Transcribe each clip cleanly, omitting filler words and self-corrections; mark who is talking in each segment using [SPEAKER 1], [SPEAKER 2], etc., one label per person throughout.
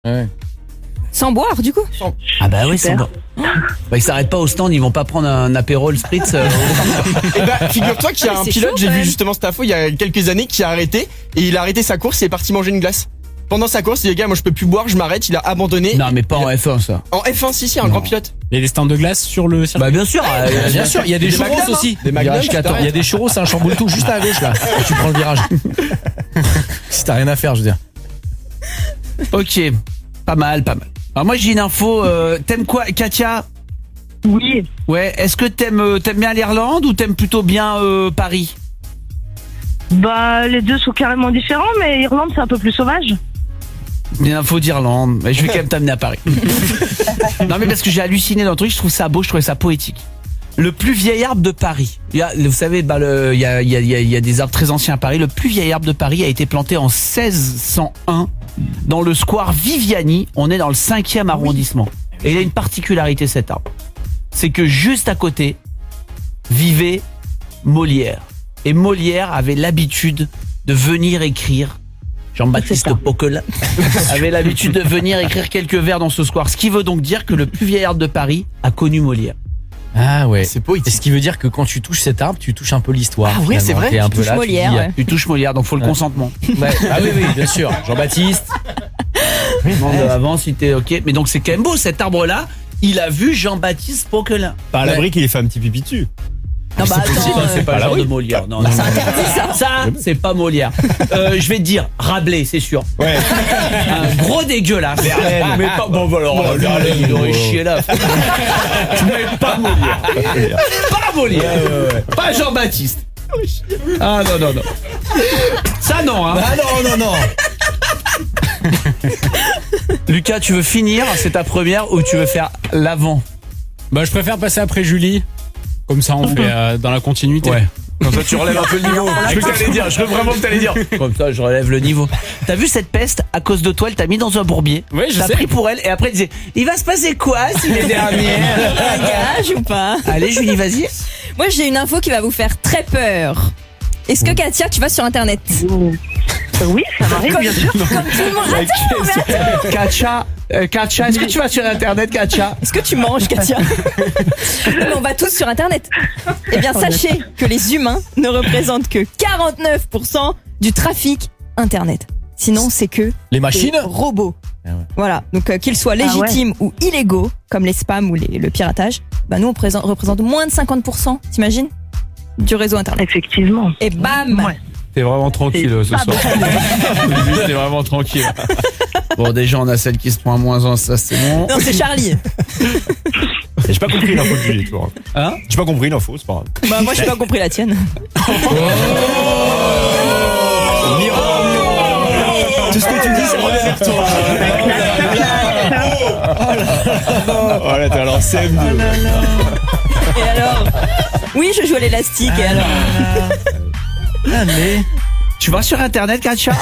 [SPEAKER 1] Ouais.
[SPEAKER 2] Sans boire, du coup.
[SPEAKER 3] Ah bah oui,
[SPEAKER 4] Super.
[SPEAKER 3] ils s'arrêtent pas au stand, ils vont pas prendre un apérole spritz.
[SPEAKER 5] Et bah, figure-toi qu'il y a un
[SPEAKER 2] C'est
[SPEAKER 5] pilote,
[SPEAKER 2] chaud,
[SPEAKER 5] j'ai
[SPEAKER 2] quand
[SPEAKER 5] vu
[SPEAKER 2] même.
[SPEAKER 5] justement cette info il y a quelques années, qui a arrêté. Et il a arrêté sa course et est parti manger une glace. Pendant sa course, il dit, les gars, moi je peux plus boire, je m'arrête. Il a abandonné.
[SPEAKER 3] Non, mais pas en F1 ça.
[SPEAKER 5] En F1, si, un grand pilote.
[SPEAKER 1] Il y a des stands de glace sur le circuit.
[SPEAKER 3] Bah bien sûr.
[SPEAKER 1] Bien sûr, il y a des
[SPEAKER 5] Des
[SPEAKER 1] churros
[SPEAKER 5] Magnum,
[SPEAKER 1] aussi.
[SPEAKER 5] Des Magnum,
[SPEAKER 1] Virage
[SPEAKER 5] tu
[SPEAKER 1] 14.
[SPEAKER 5] t'arrêtes.
[SPEAKER 1] Il y a des churros, c'est un chamboule tout juste à gauche là. Et tu prends le virage. Si t'as rien à faire, je veux dire.
[SPEAKER 3] Ok, pas mal. Alors moi j'ai une info. T'aimes quoi, Katia?
[SPEAKER 4] Oui.
[SPEAKER 3] Ouais. Est-ce que t'aimes bien l'Irlande ou t'aimes plutôt bien Paris?
[SPEAKER 4] Bah, les deux sont carrément différents, mais Irlande, c'est un peu plus sauvage.
[SPEAKER 3] Une info d'Irlande, mais je vais quand même t'amener à Paris. Non mais parce que j'ai halluciné dans le truc, je trouve ça beau, je trouvais ça poétique. Le plus vieil arbre de Paris. Vous savez, il y a des arbres très anciens à Paris. Le plus vieil arbre de Paris a été planté en 1601 dans le square Viviani. On est dans le 5e arrondissement. Et il a une particularité, cet arbre. C'est que juste à côté vivait Molière. Et Molière avait l'habitude de venir écrire. Jean-Baptiste Poquelin avait l'habitude de venir écrire quelques vers dans ce square. Ce qui veut donc dire que le plus vieil arbre de Paris a connu Molière.
[SPEAKER 1] Ah ouais.
[SPEAKER 5] C'est poétique.
[SPEAKER 1] Et ce qui veut dire que quand tu touches cet arbre, tu touches un peu l'histoire.
[SPEAKER 5] Ah ouais, c'est vrai.
[SPEAKER 1] T'es un
[SPEAKER 2] Tu
[SPEAKER 1] peu
[SPEAKER 2] touches
[SPEAKER 1] là,
[SPEAKER 2] Molière,
[SPEAKER 1] tu dis,
[SPEAKER 2] ouais.
[SPEAKER 3] Tu touches Molière, donc faut le consentement.
[SPEAKER 1] Ouais. Ah oui, bien sûr. Jean-Baptiste.
[SPEAKER 3] Demande avant si t'es ok. Mais donc c'est quand même beau, cet arbre-là, il a vu Jean-Baptiste Poquelin.
[SPEAKER 6] Pas à l'abri qu'il ait fait un petit pipi dessus.
[SPEAKER 2] Non, bah attends.
[SPEAKER 3] C'est pas le genre de Molière. Non,
[SPEAKER 2] C'est interdit, ça.
[SPEAKER 3] Ça, c'est pas Molière. Je vais te dire, Rabelais, c'est sûr.
[SPEAKER 6] Ouais.
[SPEAKER 3] Un gros dégueulasse. Mais pas, bon, bah alors, Rabelais, il aurait chié là. Mais pas Molière. Pas Molière. Pas Jean-Baptiste. Ah non. Ça non, hein.
[SPEAKER 1] Ah non.
[SPEAKER 3] Lucas, tu veux finir? C'est ta première ou tu veux faire l'avant?
[SPEAKER 1] Bah je préfère passer après Julie. Comme ça on fait dans la continuité.
[SPEAKER 3] Ouais. Comme ça, tu relèves un peu le niveau. Je veux vraiment que t'allais dire. Comme ça, je relève le niveau. T'as vu cette peste? À cause de toi, elle t'a mis dans un bourbier.
[SPEAKER 1] Oui, je
[SPEAKER 3] T'as
[SPEAKER 1] sais.
[SPEAKER 3] pris pour elle et après, elle disait, il va se passer quoi si les dernières?
[SPEAKER 2] Un gage ou pas?
[SPEAKER 3] Allez, Julie, vas-y.
[SPEAKER 2] Moi, j'ai une info qui va vous faire très peur. Est-ce que, Katia, tu vas sur Internet?
[SPEAKER 4] Oui, ça m'arrive, bien sûr.
[SPEAKER 2] Comme tout le monde. Attends, mais attends.
[SPEAKER 3] Katcha, est-ce que tu vas sur Internet, Katcha?
[SPEAKER 2] Est-ce que tu manges, Katia? Mais on va tous sur Internet. Eh bien, sachez que les humains ne représentent que 49% du trafic Internet. Sinon, c'est que
[SPEAKER 1] Les machines.
[SPEAKER 2] des robots.
[SPEAKER 1] Ah ouais.
[SPEAKER 2] Voilà. Donc, qu'ils soient légitimes ou illégaux, comme les spams ou le piratage, bah nous, on représente moins de 50%, t'imagines, du réseau Internet.
[SPEAKER 4] Effectivement.
[SPEAKER 2] Et bam!
[SPEAKER 4] Ouais.
[SPEAKER 3] T'es vraiment tranquille ce soir. T'es vraiment tranquille. Bon, déjà, on a celle qui se prend à -1, ça c'est bon.
[SPEAKER 2] Non, c'est Charlie.
[SPEAKER 6] J'ai pas compris l'info de Julie, tu vois.
[SPEAKER 3] Hein?
[SPEAKER 6] J'ai pas compris l'info, c'est pas grave.
[SPEAKER 2] Bah, moi, j'ai pas compris la tienne.
[SPEAKER 6] Tout ce que tu dis, ça revient vers toi. Oh là, t'es à l'ancienne.
[SPEAKER 2] Et alors? Oui, je joue à l'élastique, et alors?
[SPEAKER 3] Allez. Tu vas sur Internet, Katcha?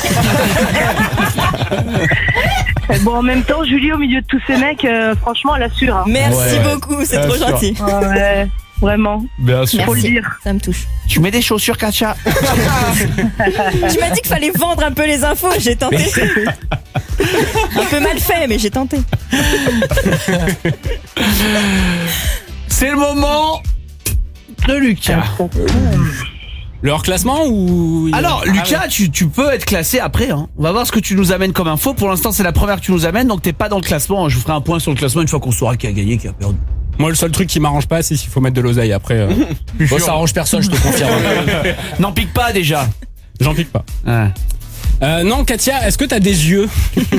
[SPEAKER 4] Bon, en même temps, Julie, au milieu de tous ces mecs, franchement, elle assure. Hein.
[SPEAKER 2] Merci beaucoup, c'est trop gentil.
[SPEAKER 4] Ouais, vraiment.
[SPEAKER 3] Bien sûr.
[SPEAKER 4] Faut le
[SPEAKER 2] Merci,
[SPEAKER 4] dire.
[SPEAKER 2] ça me touche.
[SPEAKER 3] Tu mets des chaussures, Katcha?
[SPEAKER 2] Tu m'as dit qu'il fallait vendre un peu les infos, j'ai tenté. Un peu mal fait, mais j'ai tenté.
[SPEAKER 3] C'est le moment de Lucas.
[SPEAKER 1] Le hors-classement ou...
[SPEAKER 3] Alors, Lucas, tu peux être classé après. Hein. On va voir ce que tu nous amènes comme info. Pour l'instant, c'est la première que tu nous amènes, donc t'es pas dans le classement. Je vous ferai un point sur le classement une fois qu'on saura qui a gagné, qui a perdu.
[SPEAKER 1] Moi, le seul truc qui m'arrange pas, c'est s'il faut mettre de l'oseille après. Bon, ça arrange personne, je te confirme.
[SPEAKER 3] N'en pique pas déjà.
[SPEAKER 1] J'en pique pas.
[SPEAKER 3] Ouais.
[SPEAKER 1] Non, Katia, est-ce que t'as des yeux?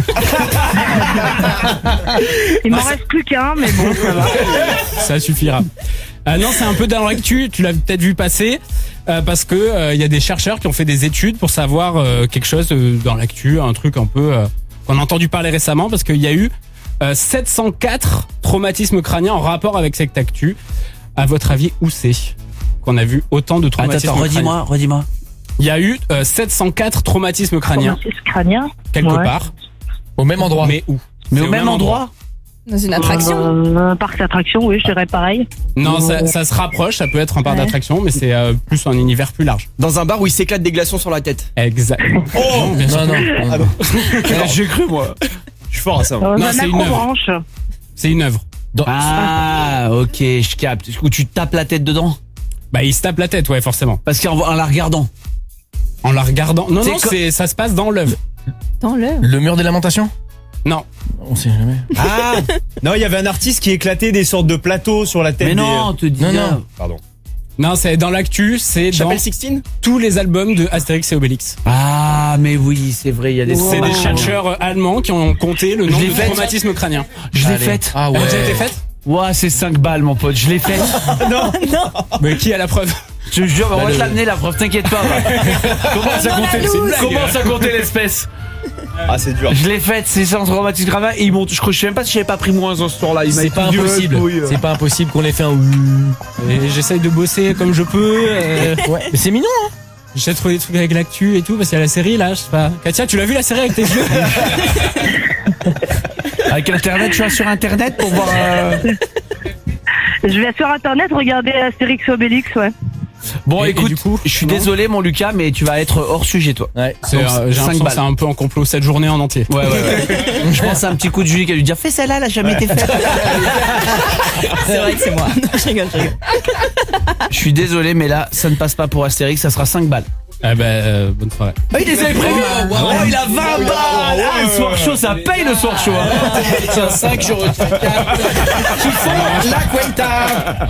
[SPEAKER 4] Il m'en reste plus qu'un, mais bon, ça va.
[SPEAKER 1] Ça suffira. Non, c'est un peu dans l'actu, tu l'as peut-être vu passer, parce que y a des chercheurs qui ont fait des études pour savoir quelque chose dans l'actu, un truc un peu qu'on a entendu parler récemment, parce qu'il y a eu 704 traumatismes crâniens en rapport avec cette actu. À votre avis, où c'est qu'on a vu autant de traumatismes crâniens?
[SPEAKER 3] redis-moi.
[SPEAKER 1] Il y a eu 704 traumatismes crâniens
[SPEAKER 4] Traumatisme crânien.
[SPEAKER 1] quelque
[SPEAKER 4] Ouais.
[SPEAKER 1] part.
[SPEAKER 6] Au même endroit.
[SPEAKER 1] Mais où?
[SPEAKER 3] Mais
[SPEAKER 1] C'est
[SPEAKER 3] au même endroit?
[SPEAKER 2] Dans une attraction?
[SPEAKER 4] Un parc d'attraction, oui, je dirais pareil.
[SPEAKER 1] Non, ça se rapproche, ça peut être un parc
[SPEAKER 2] Ouais.
[SPEAKER 1] d'attraction, mais c'est plus un univers plus large.
[SPEAKER 5] Dans un bar où il s'éclate des glaçons sur la tête.
[SPEAKER 1] Exact. Oh, bien sûr.
[SPEAKER 6] Non.
[SPEAKER 3] J'ai cru, moi.
[SPEAKER 6] Je suis fort à ça. moi.
[SPEAKER 1] Non,
[SPEAKER 4] La
[SPEAKER 1] c'est une œuvre.
[SPEAKER 4] macro-branche.
[SPEAKER 1] C'est une œuvre.
[SPEAKER 3] Ah, ok, je capte. Où tu te tapes la tête dedans?
[SPEAKER 1] Bah, il se tape la tête, ouais, forcément.
[SPEAKER 3] Parce qu'en la regardant.
[SPEAKER 1] En la regardant. Non,
[SPEAKER 3] C'est
[SPEAKER 1] non,
[SPEAKER 3] co-
[SPEAKER 1] ça se passe dans l'œuvre.
[SPEAKER 2] Dans l'heure.
[SPEAKER 6] Le mur des lamentations?
[SPEAKER 1] Non.
[SPEAKER 6] On sait jamais. Ah non, il y avait un artiste qui éclatait des sortes de plateaux sur la tête
[SPEAKER 3] Mais
[SPEAKER 6] des...
[SPEAKER 3] non, te dis.
[SPEAKER 6] Non. Pardon.
[SPEAKER 1] Non, c'est dans l'actu, c'est dans
[SPEAKER 5] Chapelle Sixtine.
[SPEAKER 1] tous les albums de Astérix et Obélix.
[SPEAKER 3] Ah, mais oui, c'est vrai, il y a des.
[SPEAKER 1] C'est des chercheurs allemands qui ont compté le nombre
[SPEAKER 3] l'ai
[SPEAKER 1] de
[SPEAKER 3] faite.
[SPEAKER 1] traumatismes crâniens.
[SPEAKER 3] Je l'ai
[SPEAKER 6] Allez.
[SPEAKER 3] faite.
[SPEAKER 6] Ah
[SPEAKER 1] Elle
[SPEAKER 6] ouais.
[SPEAKER 1] a déjà été faite?
[SPEAKER 3] Ouah, c'est 5 balles, mon pote. Je l'ai faite.
[SPEAKER 1] Mais qui a la preuve?
[SPEAKER 3] Je te jure, on va te l'amener la preuve, t'inquiète pas. Commence à compter, commence à compter l'espèce.
[SPEAKER 6] Ah, c'est dur.
[SPEAKER 3] Je l'ai faite, c'est sans traumatisme grave. Et ils m'ont, je sais même pas si j'avais pas pris moins dans ce tour-là. Il m'a
[SPEAKER 6] C'est pas
[SPEAKER 3] étudié,
[SPEAKER 6] impossible.
[SPEAKER 3] ouais,
[SPEAKER 6] C'est pas impossible qu'on ait fait un.
[SPEAKER 1] Et j'essaye de bosser comme je peux.
[SPEAKER 6] Ouais. Mais c'est mignon, hein.
[SPEAKER 1] J'essaie de trouver des trucs avec l'actu et tout, parce qu'il y a la série là, je sais pas. Katia, tu l'as vu la série avec tes yeux?
[SPEAKER 3] Avec internet, tu vas sur internet pour voir.
[SPEAKER 4] Je vais sur internet regarder Astérix et Obélix, ouais.
[SPEAKER 3] Bon,
[SPEAKER 1] Et
[SPEAKER 3] écoute,
[SPEAKER 1] du coup,
[SPEAKER 3] je suis
[SPEAKER 1] non.
[SPEAKER 3] désolé, mon Lucas, mais tu vas être hors sujet, toi.
[SPEAKER 6] Ouais.
[SPEAKER 1] J'ai
[SPEAKER 3] Donc,
[SPEAKER 1] l'impression
[SPEAKER 3] 5
[SPEAKER 1] que
[SPEAKER 3] balles.
[SPEAKER 1] c'est un peu en complot cette journée en entier.
[SPEAKER 3] Ouais. Je pense à un petit coup de Julie qui a dû dire fais celle-là, elle a jamais été faite.
[SPEAKER 2] C'est vrai que c'est moi. Non, je rigole.
[SPEAKER 3] Je suis désolé, mais là, ça ne passe pas pour Astérix, ça sera 5 balles.
[SPEAKER 1] Ah bah, bonne soirée.
[SPEAKER 3] Ah, il les avait prévus. Oh, il a 20 balles. Ah, le soir chaud, ça paye le soir chaud. Hein.
[SPEAKER 6] Tiens, 5, je retiens 4. Qui font la cuenta.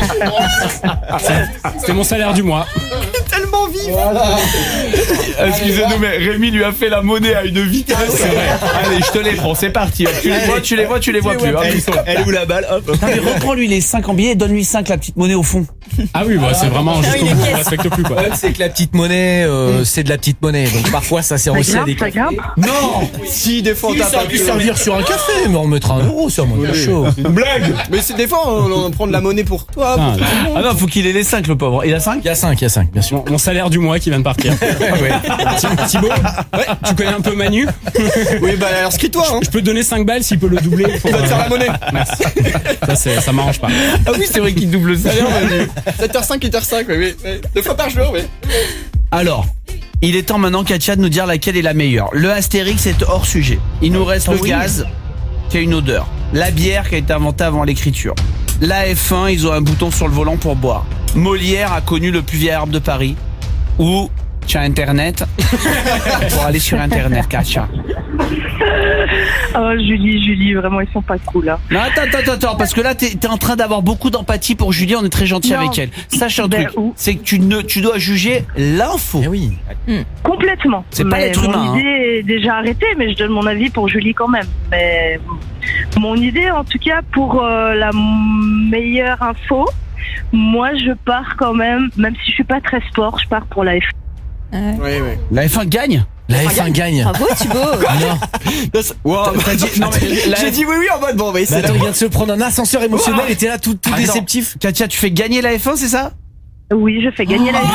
[SPEAKER 1] C'était mon salaire du mois.
[SPEAKER 5] Tellement vif.
[SPEAKER 3] Excusez-nous, mais Rémi lui a fait la monnaie à une vitesse. C'est vrai. Allez, je te les prends, c'est parti. Tu les vois plus. Hein.
[SPEAKER 6] Elle est où la balle? Hop.
[SPEAKER 3] Non, mais reprends-lui les 5 en billets et donne-lui 5 la petite monnaie au fond.
[SPEAKER 1] Ah oui, bah, c'est vraiment jusqu'au
[SPEAKER 2] oui, les
[SPEAKER 1] bout, on
[SPEAKER 2] caisses.
[SPEAKER 1] respecte plus
[SPEAKER 6] Le
[SPEAKER 1] quoi.
[SPEAKER 6] problème, c'est que la petite monnaie, c'est de la petite monnaie. Donc parfois, ça sert aussi à des
[SPEAKER 4] Ça grimpe.
[SPEAKER 3] Non.
[SPEAKER 5] Si des fois on tape
[SPEAKER 6] Ça
[SPEAKER 5] un
[SPEAKER 6] aurait pu
[SPEAKER 5] peu.
[SPEAKER 6] servir sur un café, mais on mettra 1 euro sur mon chaud.
[SPEAKER 5] Une blague. Mais c'est des fois on prend de la monnaie pour toi.
[SPEAKER 1] Ah,
[SPEAKER 3] Ah non, faut qu'il ait les 5, le pauvre. Il a 5?
[SPEAKER 6] Il y a 5, bien sûr.
[SPEAKER 1] mon salaire du mois qui vient de partir. Thibaut, tu connais un peu Manu?
[SPEAKER 5] Oui bah alors skitoi hein.
[SPEAKER 1] Je peux te donner 5 balles s'il peut le doubler. Pour,
[SPEAKER 5] On va te faire la monnaie.
[SPEAKER 1] ça m'arrange pas.
[SPEAKER 3] Ah oui, c'est vrai qu'il double le salaire.
[SPEAKER 5] 7h5, 8h5, oui. 2 fois par jour, oui.
[SPEAKER 3] Alors, il est temps maintenant, Katia, de nous dire laquelle est la meilleure. Le Astérix est hors sujet. Il nous reste le gaz, qui a une odeur. La bière, qui a été inventée avant l'écriture. La F1, ils ont un bouton sur le volant pour boire. Molière a connu le plus vieil arbre de Paris. Ou, tu as Internet, pour aller sur Internet, Katia.
[SPEAKER 4] Oh, Julie, vraiment, ils sont pas cool, hein.
[SPEAKER 3] Non, attends, parce que là, t'es en train d'avoir beaucoup d'empathie pour Julie, on est très gentil
[SPEAKER 4] Non.
[SPEAKER 3] avec elle. Sache un
[SPEAKER 4] Ben,
[SPEAKER 3] truc,
[SPEAKER 4] où
[SPEAKER 3] c'est que tu dois juger l'info.
[SPEAKER 6] Eh oui.
[SPEAKER 4] Complètement.
[SPEAKER 3] C'est pas
[SPEAKER 4] Mais
[SPEAKER 3] l'être humain,
[SPEAKER 4] Mon idée est déjà arrêtée, mais je donne mon avis pour Julie quand même. Mais mon idée, en tout cas, pour la meilleure info, moi, je pars quand même si je suis pas très sport, je pars pour la F.
[SPEAKER 5] Oui, oui.
[SPEAKER 3] La F1 gagne.
[SPEAKER 6] La F1 gagne.
[SPEAKER 2] Bravo, Thibaut.
[SPEAKER 6] Non.
[SPEAKER 5] Wow.
[SPEAKER 3] T'as dit, non, mais
[SPEAKER 5] J'ai dit oui en mode bon, bah
[SPEAKER 6] Mais
[SPEAKER 5] c'est
[SPEAKER 6] attends, il vient de se prendre un ascenseur émotionnel et t'es là tout
[SPEAKER 3] Attends.
[SPEAKER 6] déceptif.
[SPEAKER 3] Katia, tu fais gagner la F1, c'est ça?
[SPEAKER 4] Oui, je fais gagner la F.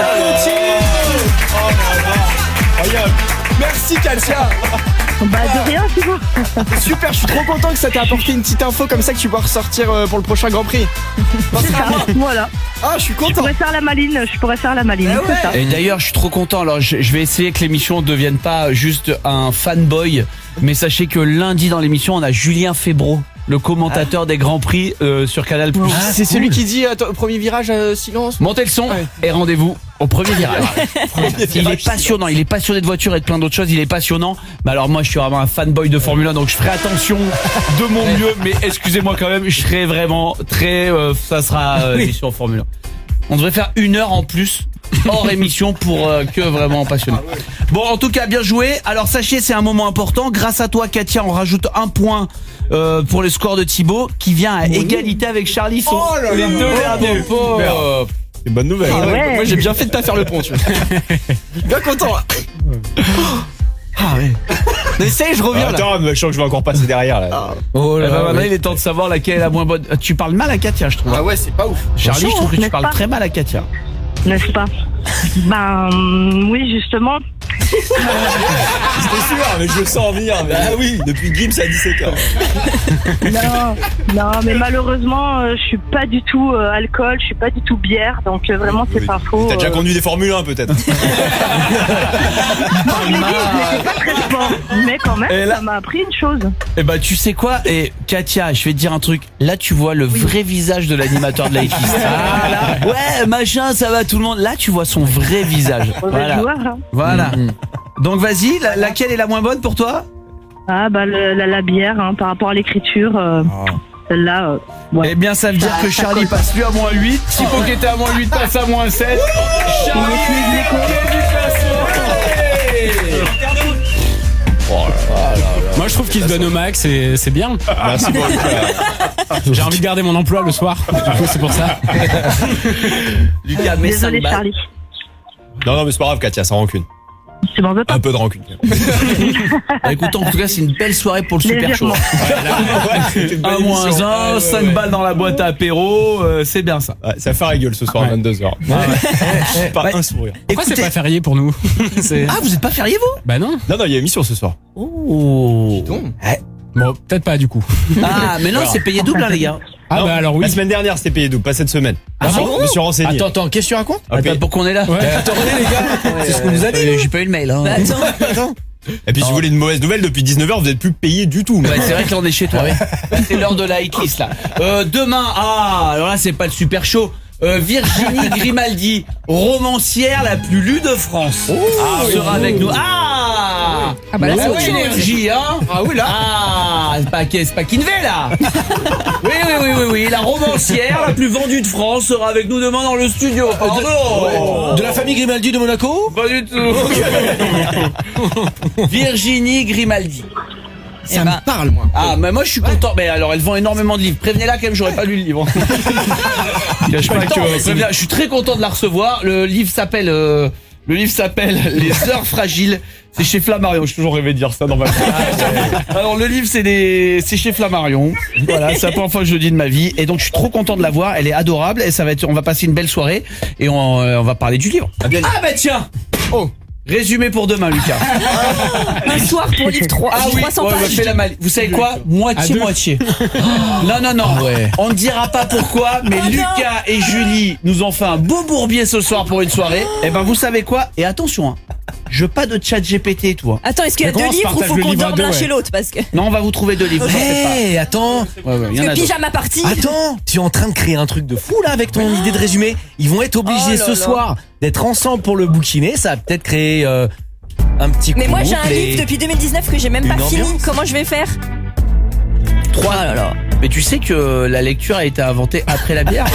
[SPEAKER 5] Merci Katia.
[SPEAKER 4] Bah, de rien, tu vois.
[SPEAKER 5] Super, je suis trop content que ça t'ait apporté une petite info comme ça que tu vas ressortir pour le prochain Grand Prix.
[SPEAKER 4] C'est ça, voilà.
[SPEAKER 5] Ah, je suis
[SPEAKER 4] Je
[SPEAKER 5] content.
[SPEAKER 4] pourrais faire la maline, c'est ça.
[SPEAKER 3] Et d'ailleurs, je suis trop content. Alors, je vais essayer que l'émission ne devienne pas juste un fanboy. Mais sachez que lundi dans l'émission, on a Julien Febro, le commentateur des Grands Prix sur Canal+.
[SPEAKER 5] Ah, c'est celui qui dit attends, premier virage silence.
[SPEAKER 3] Montez le son
[SPEAKER 5] Ouais.
[SPEAKER 3] et rendez-vous au premier virage. Il est passionnant, il est passionné de voiture et de plein d'autres choses, il est passionnant. Mais alors moi je suis vraiment un fanboy de Formule 1, donc je ferai attention de mon mieux, mais excusez-moi quand même, je serai vraiment très... ça sera émission Formule 1. On devrait faire 1 heure en plus hors émission pour que vraiment passionné. Bon, en tout cas, bien joué. Alors sachez, c'est un moment important. Grâce à toi, Katia, on rajoute 1 point pour le score de Thibaut, qui vient à égalité avec Charlie. Les deux derniers.
[SPEAKER 6] C'est une bonne nouvelle.
[SPEAKER 5] Ah ouais,
[SPEAKER 4] Ouais.
[SPEAKER 5] Moi j'ai bien fait de pas faire le pont, tu vois. Bien content.
[SPEAKER 3] Ah ouais.
[SPEAKER 5] Mais ça y est, je reviens là.
[SPEAKER 6] Attends, mais je sens que je vais encore passer derrière là.
[SPEAKER 3] Oh là là, il est temps de savoir laquelle est la moins bonne. Tu parles mal à Katia, je trouve.
[SPEAKER 5] Ah ouais, c'est pas ouf.
[SPEAKER 3] Charlie, je trouve que tu
[SPEAKER 4] n'est-ce
[SPEAKER 3] parles
[SPEAKER 4] pas
[SPEAKER 3] très mal à Katia.
[SPEAKER 4] N'est-ce pas? Ben, oui, justement.
[SPEAKER 6] C'était sûr, mais je le sens venir. Ah oui, depuis Gims à 17h.
[SPEAKER 4] Non, mais malheureusement, je suis pas du tout alcool, je suis pas du tout bière, donc vraiment c'est pas faux.
[SPEAKER 6] T'as déjà conduit des Formule 1 peut-être.
[SPEAKER 4] Non, je n'étais pas très fort, mais quand même, ça m'a appris une chose.
[SPEAKER 3] Eh ben, tu sais quoi? Et Katia, je vais te dire un truc. Là, tu vois le vrai visage de l'animateur de la X. Ah, là, ouais, machin, ça va tout le monde. Là, tu vois son vrai visage. Voilà.
[SPEAKER 4] Joueur, hein.
[SPEAKER 3] Voilà. Donc, vas-y, laquelle est la moins bonne pour toi?
[SPEAKER 4] Ah, bah, la bière, hein, par rapport à l'écriture, celle-là, ouais.
[SPEAKER 3] Eh bien, ça veut dire que Charlie passe plus à moins 8. Thibaut qui était à moins 8 passe à moins 7. Charlie,
[SPEAKER 1] Moi je trouve qu'il se donne au max et c'est bien.
[SPEAKER 6] Merci beaucoup.
[SPEAKER 1] J'ai envie de garder mon emploi le soir. Du coup c'est pour ça.
[SPEAKER 3] Lucas, mets 5
[SPEAKER 4] Désolé,
[SPEAKER 3] balles.
[SPEAKER 4] Charlie.
[SPEAKER 6] Non, mais c'est pas grave, Katia, sans rancune.
[SPEAKER 4] Tu m'en veux pas?
[SPEAKER 6] Un peu de rancune.
[SPEAKER 3] Bah, écoute, en tout cas, c'est une belle soirée pour le super show.
[SPEAKER 6] Légèrement.
[SPEAKER 3] 1 moins 1, 5 balles dans la boîte à apéro, c'est bien ça.
[SPEAKER 6] Ouais, ça fait la gueule ce soir à 22h. Pas un sourire.
[SPEAKER 1] Pourquoi c'est pas férié pour nous?
[SPEAKER 3] Ah, vous êtes pas férié, vous?
[SPEAKER 1] Bah non.
[SPEAKER 6] Non, il y a émission ce soir.
[SPEAKER 3] Oh.
[SPEAKER 1] Bon, peut-être pas du coup.
[SPEAKER 3] Ah, mais non, c'est payé double, hein, les gars.
[SPEAKER 1] Ah
[SPEAKER 6] Non,
[SPEAKER 1] bah alors oui.
[SPEAKER 6] La semaine dernière, c'était payé double, pas cette semaine.
[SPEAKER 3] Ah bon
[SPEAKER 6] Je me suis renseigné.
[SPEAKER 7] Attends, qu'est-ce que tu racontes?
[SPEAKER 6] Ah,
[SPEAKER 3] Attends, pour qu'on est là.
[SPEAKER 1] Ouais.
[SPEAKER 7] Attendez les gars, c'est ce qu'on nous a dit.
[SPEAKER 3] J'ai pas eu le mail, hein.
[SPEAKER 2] Bah, attends.
[SPEAKER 6] Et puis si vous voulez une mauvaise nouvelle, depuis 19h, vous n'êtes plus payé du tout.
[SPEAKER 3] Ouais, c'est vrai que là on est chez toi. C'est l'heure de la hitlist là. Demain, alors là c'est pas le super show. Virginie Grimaldi, romancière la plus lue de France, sera avec nous. Ah
[SPEAKER 2] bah là, c'est autre chose.
[SPEAKER 3] énergie, hein.
[SPEAKER 7] Ah oui, là.
[SPEAKER 3] Ah, c'est pas Kinvey là. Oui, la romancière la plus vendue de France sera avec nous demain dans le studio. Pardon.
[SPEAKER 7] De la famille Grimaldi de Monaco?
[SPEAKER 3] Pas du tout. Virginie Grimaldi.
[SPEAKER 7] Ça me parle, moi.
[SPEAKER 3] Ah, mais moi je suis content. Mais alors, elle vend énormément de livres. Prévenez-la quand même, j'aurais pas lu le livre. Je suis très content de la recevoir. Le livre s'appelle Les Heures Fragiles. C'est chez Flammarion. J'ai toujours rêvé de dire ça dans ma vie. Alors le livre c'est chez Flammarion. Voilà, c'est la première fois que je le dis de ma vie. Et donc je suis trop content de la voir. Elle est adorable et on va passer une belle soirée et on va parler du livre. Ah bah tiens. Oh. Résumé pour demain, Lucas.
[SPEAKER 2] Un soir pour livre 3, 300 pages.
[SPEAKER 3] Fais la mal. Vous savez quoi? Moitié. Non.
[SPEAKER 7] Ouais.
[SPEAKER 3] On ne dira pas pourquoi, mais Lucas et Julie nous ont fait un beau bourbier ce soir pour une soirée. Et ben, vous savez quoi? Et attention, hein. Je veux pas de chat GPT, toi.
[SPEAKER 2] Attends, est-ce qu'il y a
[SPEAKER 1] Mais comment
[SPEAKER 2] 2
[SPEAKER 1] on se
[SPEAKER 2] livres ou
[SPEAKER 1] partage
[SPEAKER 2] faut
[SPEAKER 1] le
[SPEAKER 2] qu'on
[SPEAKER 1] livre à
[SPEAKER 2] dorme
[SPEAKER 1] deux,
[SPEAKER 2] l'un
[SPEAKER 1] ouais.
[SPEAKER 2] chez l'autre? Parce que
[SPEAKER 3] Non, on va vous trouver 2 livres. vous en faites pas.
[SPEAKER 7] Hé, attends.
[SPEAKER 3] Ouais, il y en a d'autres.
[SPEAKER 2] pyjama party.
[SPEAKER 7] Attends, tu es en train de créer un truc de fou là avec ton idée de résumé. Ils vont être obligés
[SPEAKER 2] Oh là
[SPEAKER 7] ce
[SPEAKER 2] là.
[SPEAKER 7] soir d'être ensemble pour le bouquiner. Ça va peut-être créer un petit
[SPEAKER 2] Mais moi j'ai
[SPEAKER 7] couple
[SPEAKER 2] un
[SPEAKER 7] et-
[SPEAKER 2] livre depuis 2019 que j'ai même
[SPEAKER 7] une
[SPEAKER 2] pas fini.
[SPEAKER 7] ambiance.
[SPEAKER 2] Comment je vais faire?
[SPEAKER 3] 3. Mais tu sais que la lecture a été inventée après la bière.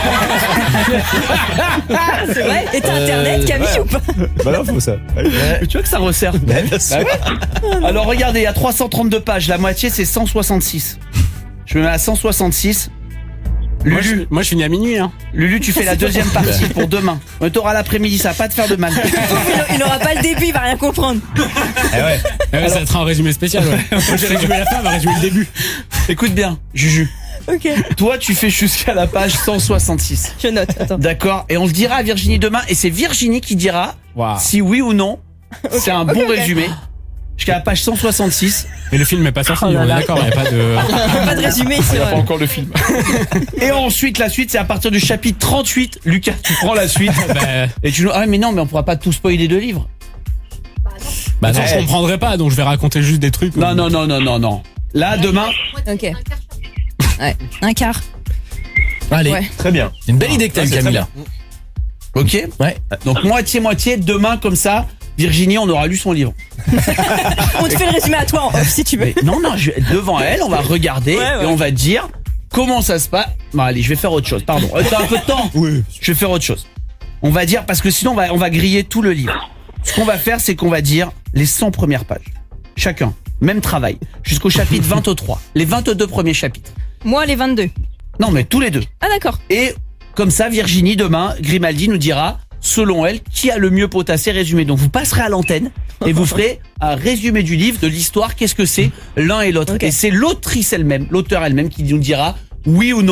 [SPEAKER 2] C'est vrai? Et t'as internet, Camille, ou pas?
[SPEAKER 6] Bah là, faut ça.
[SPEAKER 3] Tu vois que ça resserre.
[SPEAKER 6] Bien sûr.
[SPEAKER 3] Alors regardez, il y a 332 pages. La moitié, c'est 166. Je me mets à 166.
[SPEAKER 1] Moi je finis à minuit hein.
[SPEAKER 3] Lulu, tu fais la deuxième partie pour demain. T'auras l'après-midi, ça va pas te faire de mal.
[SPEAKER 2] Il aura pas le début, il va rien comprendre.
[SPEAKER 1] Ça va être un résumé spécial ouais. Moi j'ai résumé la fin, on va résumer le début.
[SPEAKER 3] Écoute bien, Juju.
[SPEAKER 2] Ok,
[SPEAKER 3] Toi, tu fais jusqu'à la page 166.
[SPEAKER 2] je note. Attends.
[SPEAKER 3] D'accord? Et on le dira à Virginie demain. Et c'est Virginie qui dira
[SPEAKER 1] Waouh.
[SPEAKER 3] si oui ou non c'est un bon résumé. Jusqu'à la page 166.
[SPEAKER 1] Mais le film est pas sorti, on est d'accord, il y a pas de...
[SPEAKER 2] Pas de résumé, c'est vrai.
[SPEAKER 3] encore le film. Et ensuite, la suite, c'est à partir du chapitre 38. Lucas, tu prends la suite.
[SPEAKER 1] Bah,
[SPEAKER 3] Et tu nous... Ah mais non, mais on pourra pas tout spoiler de livres.
[SPEAKER 1] bah non, je comprendrais pas, donc je vais raconter juste des trucs.
[SPEAKER 3] Non. Là, demain...
[SPEAKER 2] Ok. Ouais, un quart.
[SPEAKER 7] Allez,
[SPEAKER 2] Ouais.
[SPEAKER 6] Très bien.
[SPEAKER 7] c'est une belle idée que t'as,
[SPEAKER 6] Ouais, c'est
[SPEAKER 7] Camilla.
[SPEAKER 3] Ok.
[SPEAKER 7] Ouais.
[SPEAKER 3] Donc moitié. Demain, comme ça, Virginie, on aura lu son livre.
[SPEAKER 2] On te fait le résumé à toi en off si tu veux.
[SPEAKER 3] Mais non, devant elle, on va regarder
[SPEAKER 2] Ouais.
[SPEAKER 3] et on va dire comment ça se passe. Bon, allez, je vais faire autre chose. Pardon. T'as un peu de temps?
[SPEAKER 6] Oui.
[SPEAKER 3] Je vais faire autre chose. On va dire, parce que sinon on va griller tout le livre. Ce qu'on va faire, c'est qu'on va dire les 100 premières pages. Chacun. Même travail. Jusqu'au chapitre 23. Les 22 premiers chapitres.
[SPEAKER 2] Moi, les 22.
[SPEAKER 3] Non, mais tous les deux.
[SPEAKER 2] Ah, d'accord.
[SPEAKER 3] Et comme ça, Virginie, demain, Grimaldi nous dira, selon elle, qui a le mieux potassé résumé. Donc vous passerez à l'antenne et vous ferez un résumé du livre, de l'histoire, qu'est-ce que c'est l'un et l'autre.
[SPEAKER 2] Ok.
[SPEAKER 3] Et c'est l'autrice elle-même, l'auteur elle-même qui nous dira oui ou non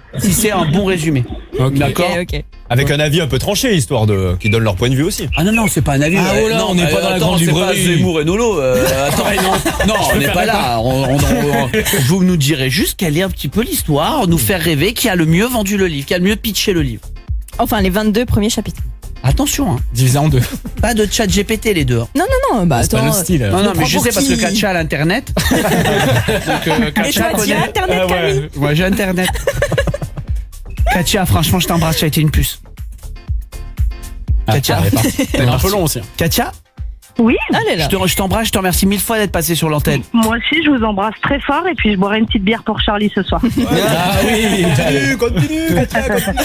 [SPEAKER 3] si c'est un bon résumé. D'accord.
[SPEAKER 2] Ok.
[SPEAKER 6] Avec un avis un peu tranché, histoire de qu'ils donnent leur point de vue aussi.
[SPEAKER 3] Ah non, c'est pas un avis.
[SPEAKER 1] Ah, oh là,
[SPEAKER 3] non,
[SPEAKER 1] on n'est pas dans la
[SPEAKER 3] attends,
[SPEAKER 1] grande
[SPEAKER 3] c'est pas
[SPEAKER 1] librairie.
[SPEAKER 3] Zemmour et Nolo. Attends, non, on n'est pas là. Vous nous direz juste quelle est un petit peu l'histoire, nous faire rêver qui a le mieux vendu le livre, qui a le mieux pitché le livre.
[SPEAKER 2] Enfin, les 22 premiers chapitres.
[SPEAKER 3] Attention, hein.
[SPEAKER 1] Divisé en deux.
[SPEAKER 3] Pas de chat GPT les deux.
[SPEAKER 2] Non, bah
[SPEAKER 1] C'est pas
[SPEAKER 2] attends.
[SPEAKER 1] le style.
[SPEAKER 3] Non, mais
[SPEAKER 2] prends
[SPEAKER 3] je
[SPEAKER 2] pour
[SPEAKER 3] sais parce que
[SPEAKER 2] qui
[SPEAKER 3] Katia a l'internet. Donc,
[SPEAKER 2] Et
[SPEAKER 3] Katia
[SPEAKER 2] toi, tu as Internet, Camille?
[SPEAKER 3] Moi, j'ai internet. Katia, franchement, je t'embrasse, tu as été une puce. Katia.
[SPEAKER 1] C'est un peu long aussi.
[SPEAKER 3] Katia,
[SPEAKER 4] Oui,
[SPEAKER 2] Allez là.
[SPEAKER 3] je t'embrasse, je te remercie mille fois d'être passé sur l'antenne.
[SPEAKER 4] moi aussi, je vous embrasse très fort et puis je boirai une petite bière pour Charlie ce soir.
[SPEAKER 1] Ah oui.
[SPEAKER 6] Continue, Katia, continue.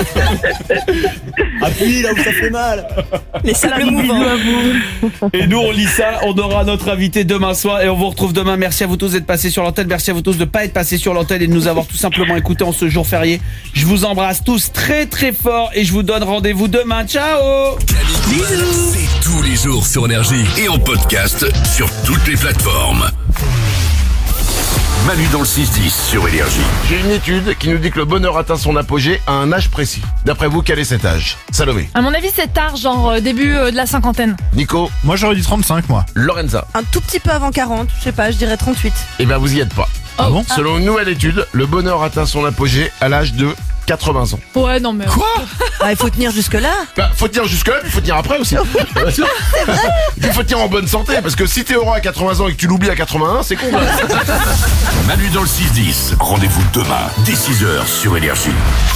[SPEAKER 6] Appuie là où ça fait mal.
[SPEAKER 2] Les sables mouvants.
[SPEAKER 3] Et nous, on lit ça, on aura notre invité demain soir et on vous retrouve demain. Merci à vous tous d'être passés sur l'antenne, merci à vous tous de pas être passés sur l'antenne et de nous avoir tout simplement écoutés en ce jour férié. Je vous embrasse tous très très fort et je vous donne rendez-vous demain. Ciao.
[SPEAKER 8] C'est tous les jours sur Énergie et en podcast sur toutes les plateformes. Manu dans le 6-10 sur Énergie.
[SPEAKER 9] J'ai une étude qui nous dit que le bonheur atteint son apogée à un âge précis. D'après vous, quel est cet âge? Salomé,
[SPEAKER 10] À mon avis, c'est tard, genre début de la cinquantaine.
[SPEAKER 9] Nico,
[SPEAKER 11] Moi j'aurais dit 35 moi.
[SPEAKER 9] Lorenza.
[SPEAKER 12] Un tout petit peu avant 40, je sais pas, je dirais 38.
[SPEAKER 9] Eh ben vous y êtes pas.
[SPEAKER 11] Ah bon?
[SPEAKER 9] Selon une nouvelle étude, le bonheur atteint son apogée à l'âge de 80 ans.
[SPEAKER 10] Ouais, non mais...
[SPEAKER 9] Quoi?
[SPEAKER 12] Il faut tenir jusque-là.
[SPEAKER 9] Bah, faut tenir jusque-là, puis faut tenir après aussi. Il faut tenir en bonne santé, parce que si t'es heureux à 80 ans et que tu l'oublies à 81, c'est con.
[SPEAKER 8] Manu dans le 6-10. Rendez-vous demain dès 6h sur Énergie.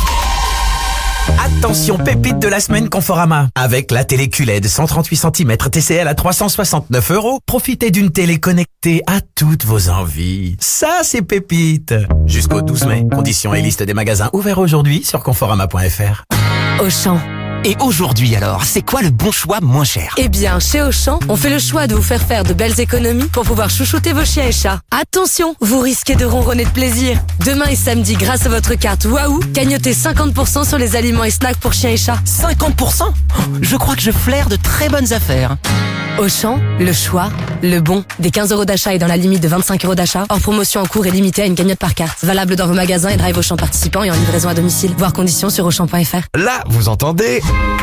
[SPEAKER 13] Attention, pépite de la semaine Conforama. Avec la télé QLED 138 cm TCL à 369 €, profitez d'une télé connectée à toutes vos envies. Ça, c'est pépite. Jusqu'au 12 mai. Conditions et liste des magasins ouverts aujourd'hui sur conforama.fr.
[SPEAKER 14] Auchan.
[SPEAKER 13] Et aujourd'hui alors, c'est quoi le bon choix moins cher?
[SPEAKER 14] Eh bien, chez Auchan, on fait le choix de vous faire de belles économies pour pouvoir chouchouter vos chiens et chats. Attention, vous risquez de ronronner de plaisir. Demain et samedi, grâce à votre carte Waouh, gagnotez 50% sur les aliments et snacks pour chiens et chats.
[SPEAKER 13] 50%? Je crois que je flaire de très bonnes affaires.
[SPEAKER 14] Auchan, le choix, le bon. Des 15 € d'achat et dans la limite de 25 € d'achat. Hors promotion en cours et limitée à une cagnotte par carte. Valable dans vos magasins et drive Auchan participants et en livraison à domicile. Voir conditions sur Auchan.fr.
[SPEAKER 13] Là, vous entendez?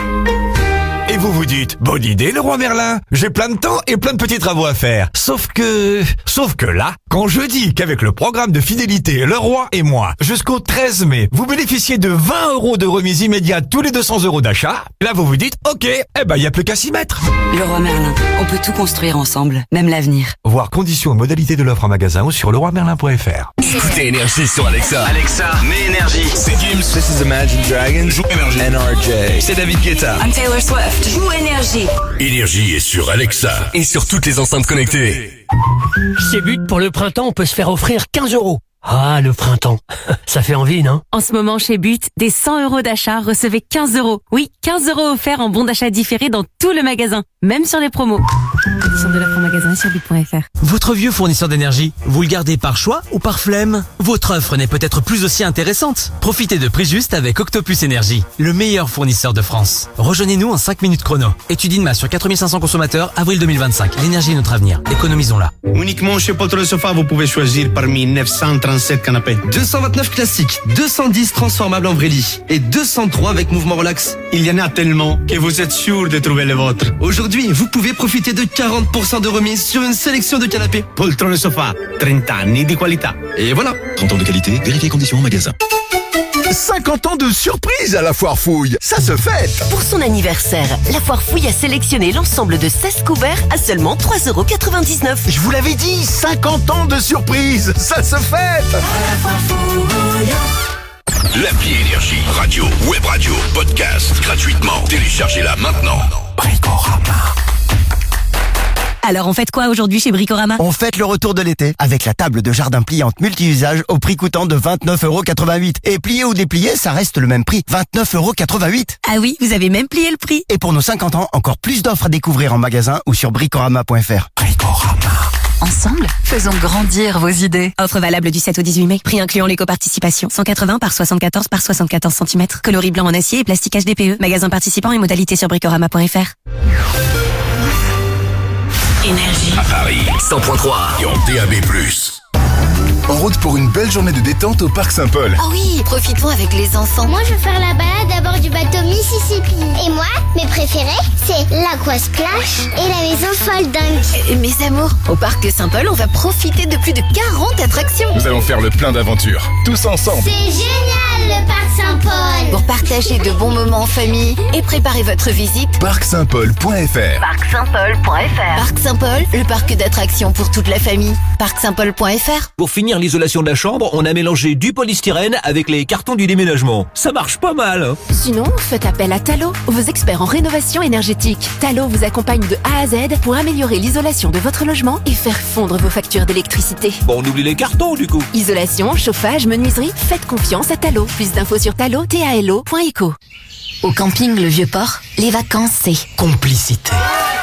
[SPEAKER 13] Et vous vous dites, bonne idée, le roi Merlin. J'ai plein de temps et plein de petits travaux à faire. Sauf que là, quand je dis qu'avec le programme de fidélité Le Roi et moi, jusqu'au 13 mai, vous bénéficiez de 20 € de remise immédiate tous les 200 € d'achat, là vous vous dites, ok, y a plus qu'à s'y mettre.
[SPEAKER 14] Le roi Merlin, on peut tout construire ensemble, même l'avenir.
[SPEAKER 13] Voir conditions et modalités de l'offre en magasin ou sur leroimerlin.fr.
[SPEAKER 8] Écoutez Énergie sur Alexa. Alexa, mets Énergie. C'est Gims.
[SPEAKER 15] This is Imagine Dragons.
[SPEAKER 8] Joue Énergie.
[SPEAKER 15] NRJ.
[SPEAKER 8] C'est David Guetta.
[SPEAKER 14] I'm Taylor Swift. Joue Énergie.
[SPEAKER 8] Énergie est sur Alexa et sur toutes les enceintes connectées.
[SPEAKER 16] Chez But, pour le printemps, on peut se faire offrir 15 €. Ah, le printemps. Ça fait envie, non?
[SPEAKER 14] En ce moment, chez But, des 100 € d'achat, recevez 15 €. Oui, 15 € offerts en bon d'achat différé dans tout le magasin, même sur les promos. Conditions de l'offre en magasin sur but.fr.
[SPEAKER 13] Votre vieux fournisseur d'énergie, vous le gardez par choix ou par flemme? Votre offre n'est peut-être plus aussi intéressante. Profitez de prix juste avec Octopus Énergie, le meilleur fournisseur de France. Rejoignez-nous en 5 minutes chrono. Étude INMA sur 4500 consommateurs, avril 2025. L'énergie est notre avenir. Économisons-la.
[SPEAKER 17] Uniquement chez Potre Sofa, vous pouvez choisir parmi 937 canapés. 229 classiques, 210 transformables en vrai lit et 203 avec mouvement relax. Il y en a tellement que vous êtes sûr de trouver le vôtre. Aujourd'hui, vous pouvez profiter de 40% de remise sur une sélection de canapés. Poltrone Sofa, 30 anni di qualità. Et voilà.
[SPEAKER 8] 30 ans de qualité, vérifiez conditions en magasin.
[SPEAKER 18] 50 ans de surprise à la Foire Fouille, ça se fête.
[SPEAKER 19] Pour son anniversaire, la Foire Fouille a sélectionné l'ensemble de 16 couverts à seulement 3,99 €.
[SPEAKER 18] Je vous l'avais dit, 50 ans de surprise, ça se fête.
[SPEAKER 8] L'appli Énergie, radio, web radio, podcast, gratuitement. Téléchargez-la maintenant.
[SPEAKER 13] Bricorama.
[SPEAKER 14] Alors, on fête quoi aujourd'hui chez Bricorama?
[SPEAKER 20] On fête le retour de l'été avec la table de jardin pliante multi-usage au prix coûtant de 29,88 €. Et plié ou déplié, ça reste le même prix, 29,88 €.
[SPEAKER 14] Ah oui, vous avez même plié le prix.
[SPEAKER 20] Et pour nos 50 ans, encore plus d'offres à découvrir en magasin ou sur bricorama.fr.
[SPEAKER 13] Bricorama.
[SPEAKER 14] Ensemble, faisons grandir vos idées. Offre valable du 7 au 18 mai. Prix incluant l'éco-participation. 180 par 74 par 74 cm. Coloris blanc en acier et plastique HDPE. Magasin participant et modalités sur bricorama.fr.
[SPEAKER 8] Énergie. À Paris, 100.3 et en DAB+.
[SPEAKER 18] route pour une belle journée de détente au Parc Saint-Paul.
[SPEAKER 11] Oh oui, profitons avec les enfants.
[SPEAKER 21] Moi, je veux faire la balade à bord du bateau Mississippi. Et moi, mes préférés, c'est l'Aqua Splash et la maison Fold Dunk.
[SPEAKER 11] Mes amours, au Parc Saint-Paul, on va profiter de plus de 40 attractions.
[SPEAKER 18] Nous allons faire le plein d'aventures, tous ensemble.
[SPEAKER 21] C'est génial, le Parc Saint-Paul.
[SPEAKER 11] Pour partager de bons moments en famille et préparer votre visite,
[SPEAKER 18] parcsaintpaul.fr.
[SPEAKER 11] parcsaintpaul.fr. Parc Saint-Paul, le parc d'attractions pour toute la famille. Parcsaintpaul.fr.
[SPEAKER 22] Pour finir l'isolation de la chambre, on a mélangé du polystyrène avec les cartons du déménagement. Ça marche pas mal, hein.
[SPEAKER 23] Sinon, faites appel à Talo, vos experts en rénovation énergétique. Talo vous accompagne de A à Z pour améliorer l'isolation de votre logement et faire fondre vos factures d'électricité.
[SPEAKER 22] Bon, on oublie les cartons, du coup.
[SPEAKER 23] Isolation, chauffage, menuiserie, faites confiance à Talo. Plus d'infos sur talo.eco.
[SPEAKER 11] Au camping Le Vieux-Port, les vacances, c'est
[SPEAKER 16] complicité,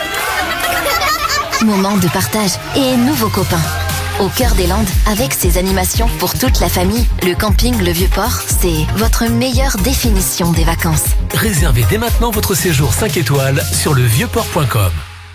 [SPEAKER 11] moment de partage et nouveaux copains. Au cœur des Landes, avec ses animations pour toute la famille, le camping Le Vieux-Port, c'est votre meilleure définition des vacances.
[SPEAKER 16] Réservez dès maintenant votre séjour 5 étoiles sur levieuxport.com.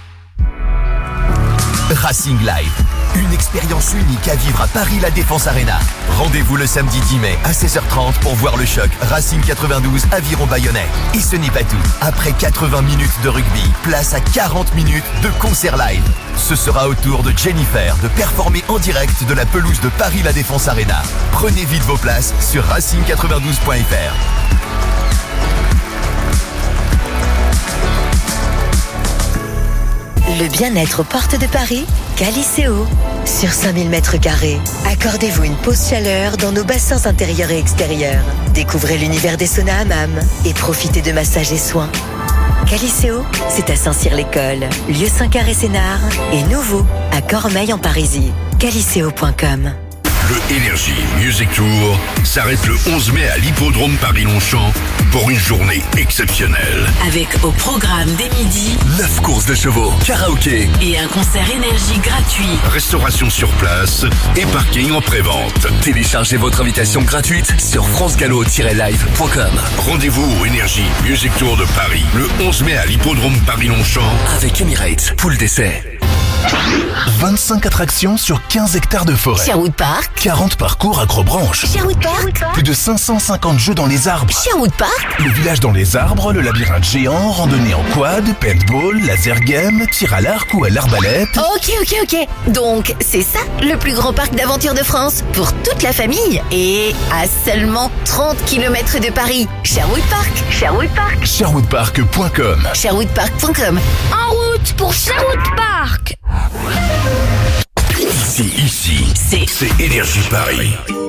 [SPEAKER 24] Racing Live, une expérience unique à vivre à Paris La Défense Arena. Rendez-vous le samedi 10 mai à 16h30 pour voir le choc Racing 92 Aviron Bayonnais. Et ce n'est pas tout. Après 80 minutes de rugby, place à 40 minutes de concert live. Ce sera au tour de Jennifer de performer en direct de la pelouse de Paris La Défense Arena. Prenez vite vos places sur racing92.fr.
[SPEAKER 25] Le bien-être aux portes de Paris, Caliceo. Sur 5000 mètres carrés, accordez-vous une pause chaleur dans nos bassins intérieurs et extérieurs. Découvrez l'univers des saunas hammam et profitez de massages et soins. Caliceo, c'est à Saint-Cyr-l'École, lieu Saint-Carré-Sénard et nouveau à Cormeilles en Parisis. Caliceo.com.
[SPEAKER 8] Le Energy Music Tour s'arrête le 11 mai à l'hippodrome Paris-Longchamp pour une journée exceptionnelle.
[SPEAKER 26] Avec au programme dès midi
[SPEAKER 8] 9 courses de chevaux, karaoké
[SPEAKER 26] et un concert énergie gratuit.
[SPEAKER 8] Restauration sur place et parking en pré-vente.
[SPEAKER 27] Téléchargez votre invitation gratuite sur francegallo-live.com.
[SPEAKER 8] Rendez-vous au Energy Music Tour de Paris le 11 mai à l'hippodrome Paris-Longchamp
[SPEAKER 27] avec Emirates, poule d'essai.
[SPEAKER 18] 25 attractions sur 15 hectares de forêt.
[SPEAKER 11] Sherwood Park.
[SPEAKER 18] 40 parcours accrobranche.
[SPEAKER 11] Sherwood Park.
[SPEAKER 18] Plus de 550 jeux dans les arbres.
[SPEAKER 11] Sherwood Park.
[SPEAKER 18] Le village dans les arbres, le labyrinthe géant, randonnée en quad, paintball, laser game, tir à l'arc ou à l'arbalète.
[SPEAKER 11] Ok. Donc, c'est ça, le plus grand parc d'aventure de France, pour toute la famille. Et à seulement 30 km de Paris. Sherwood Park. Sherwood Park.
[SPEAKER 18] Sherwoodpark.com.
[SPEAKER 11] Sherwoodpark.com.
[SPEAKER 10] En route pour Sherwood Park.
[SPEAKER 8] Ici, c'est Énergie Paris.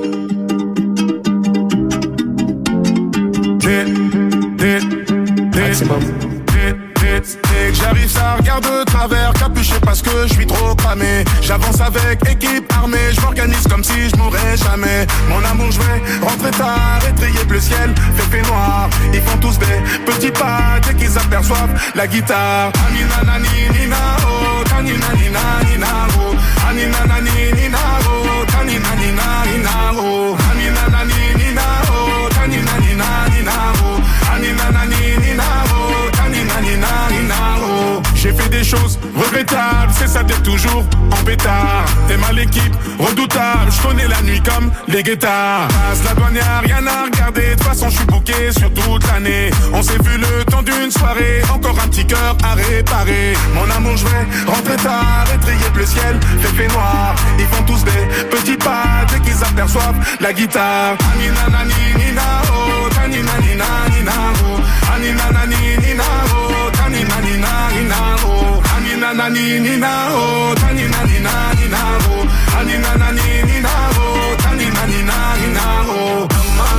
[SPEAKER 28] J'arrive, ça regarde de travers, capuché parce que je suis trop cramé. J'avance avec équipe armée, je m'organise comme si je mourrais jamais. Mon amour, je vais rentrer tard, étrier bleu ciel, fait noir. Ils font tous des petits pas dès qu'ils aperçoivent la guitare. Anina nani nina oh, tanina nina nina oh, anina nani nina oh, tanina nina nina oh, anina nani nina oh, tanina nina nina oh, anina nani nina oh, tanina nina nina oh. J'ai fait des choses regrettables, c'est ça d'être toujours en pétard. T'es mal l'équipe, redoutable, je connais la nuit comme les guettards. Passe la douane, y'a rien à regarder, de toute façon je suis booké sur toute l'année. On s'est vu le temps d'une soirée, encore un petit cœur à réparer. Mon amour, je vais rentrer tard, étrier bleu ciel, fait noir. Ils font tous des petits pas dès qu'ils aperçoivent la guitare. Anina nani nina oh, tanina nina nina oh, anina nani nina oh, tanina nina nina oh, anina nani nina oh, tanina nina nina oh, anina nani nina oh, tanina nina nina oh.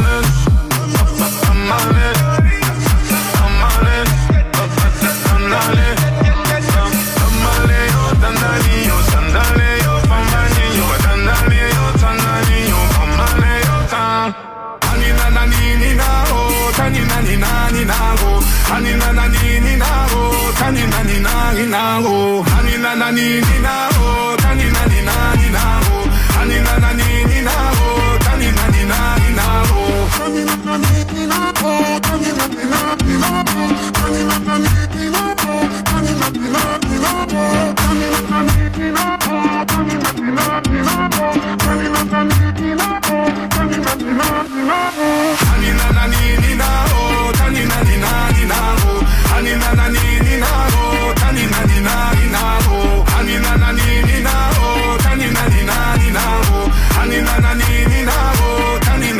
[SPEAKER 28] Anina nani nina oh, tanina nina nina oh, anina nani nina oh, tanina nina nina oh, anina nani nina oh, tanina nina nina oh, anina nani nina oh, tanina nina nina oh, anina nani nina oh, tanina nina nina oh, anina nani nina oh, tanina nina nina oh, anina nani nina oh, tanina nina nina oh, anina nani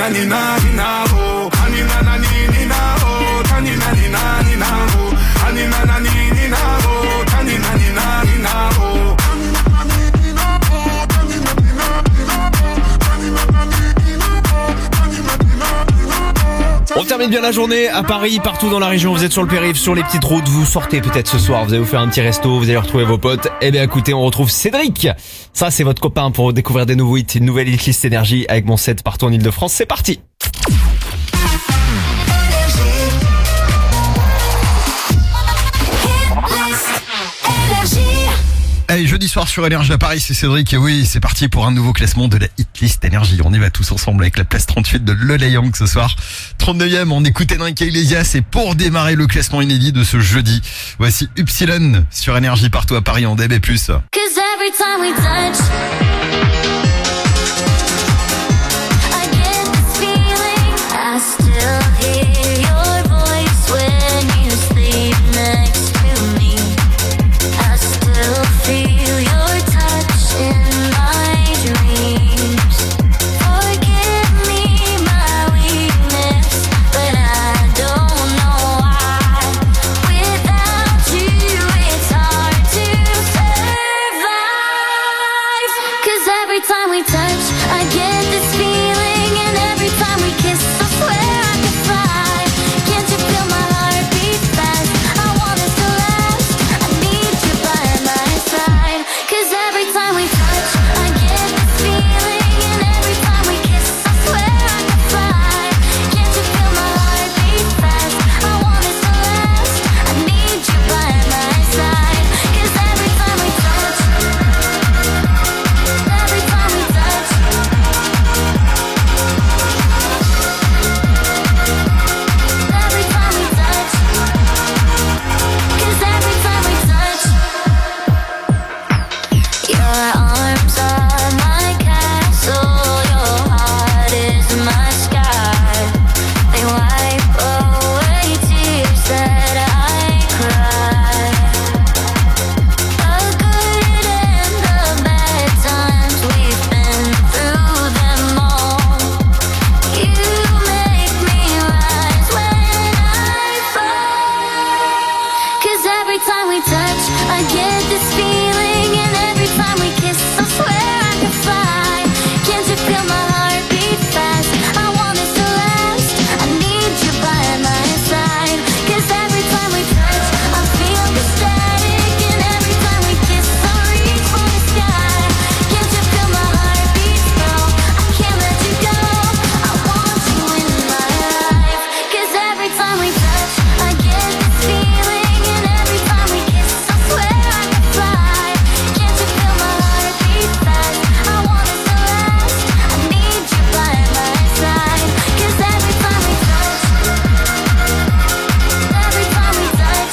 [SPEAKER 28] Tanina nina nina oh. Tanina nani nina oh. Tanina nina nina oh. Tanina nani nina oh. Tanina nina nina oh.
[SPEAKER 1] On termine bien la journée à Paris, partout dans la région. Vous êtes sur le périph', sur les petites routes. Vous sortez peut-être ce soir. Vous allez vous faire un petit resto. Vous allez retrouver vos potes. Eh bien, écoutez, on retrouve Cédric. Ça, c'est votre copain pour découvrir des nouveaux hits. Une nouvelle hitlist énergie avec mon set partout en Ile-de-France. C'est parti.
[SPEAKER 2] Allez, jeudi soir sur Énergie à Paris, c'est Cédric et oui, c'est parti pour un nouveau classement de la hitlist énergie. On y va tous ensemble avec la place 38 de Lele Young ce soir. 39e, on écoute Enrique Iglesias et pour démarrer le classement inédit de ce jeudi, voici Upsilon sur Énergie partout à Paris en DAB+.
[SPEAKER 3] Feel your touch in my dreams. Forgive me my weakness, but I don't know why. Without you, it's hard to survive. 'Cause every time we touch, I get this feeling, and every time we kiss, I swear I could fly. Can't you feel my heartbeat fast? I want us to last. I need you by my side. 'Cause every time we touch, I get this feeling, and every time we kiss, I swear I could fly. Can't you feel my heartbeat fast? I want us to last. I need you by my side. 'Cause every time we touch, every time we touch, every time we touch, 'cause every time we touch. Your arms are my castle, your heart is my sky. They wipe away tears that I cry. The good and the bad times, we've been through them all. You make me rise when I fall. 'Cause every time we touch, I get this feeling, and every time we kiss, I swear I could fly. Can't you feel my heartbeat fast? I want us to last. I need you by my side. 'Cause every time we touch, I feel the static, and every time we kiss, I reach for the sky. Can't you feel my heartbeat now? I can't let you go. I want you in my life. 'Cause every time we touch, I get this feeling, and every time we kiss, I swear I could fly. Can't you feel my heartbeat fast? I want us to last. I need you by my side. 'Cause every time we touch, every time we touch,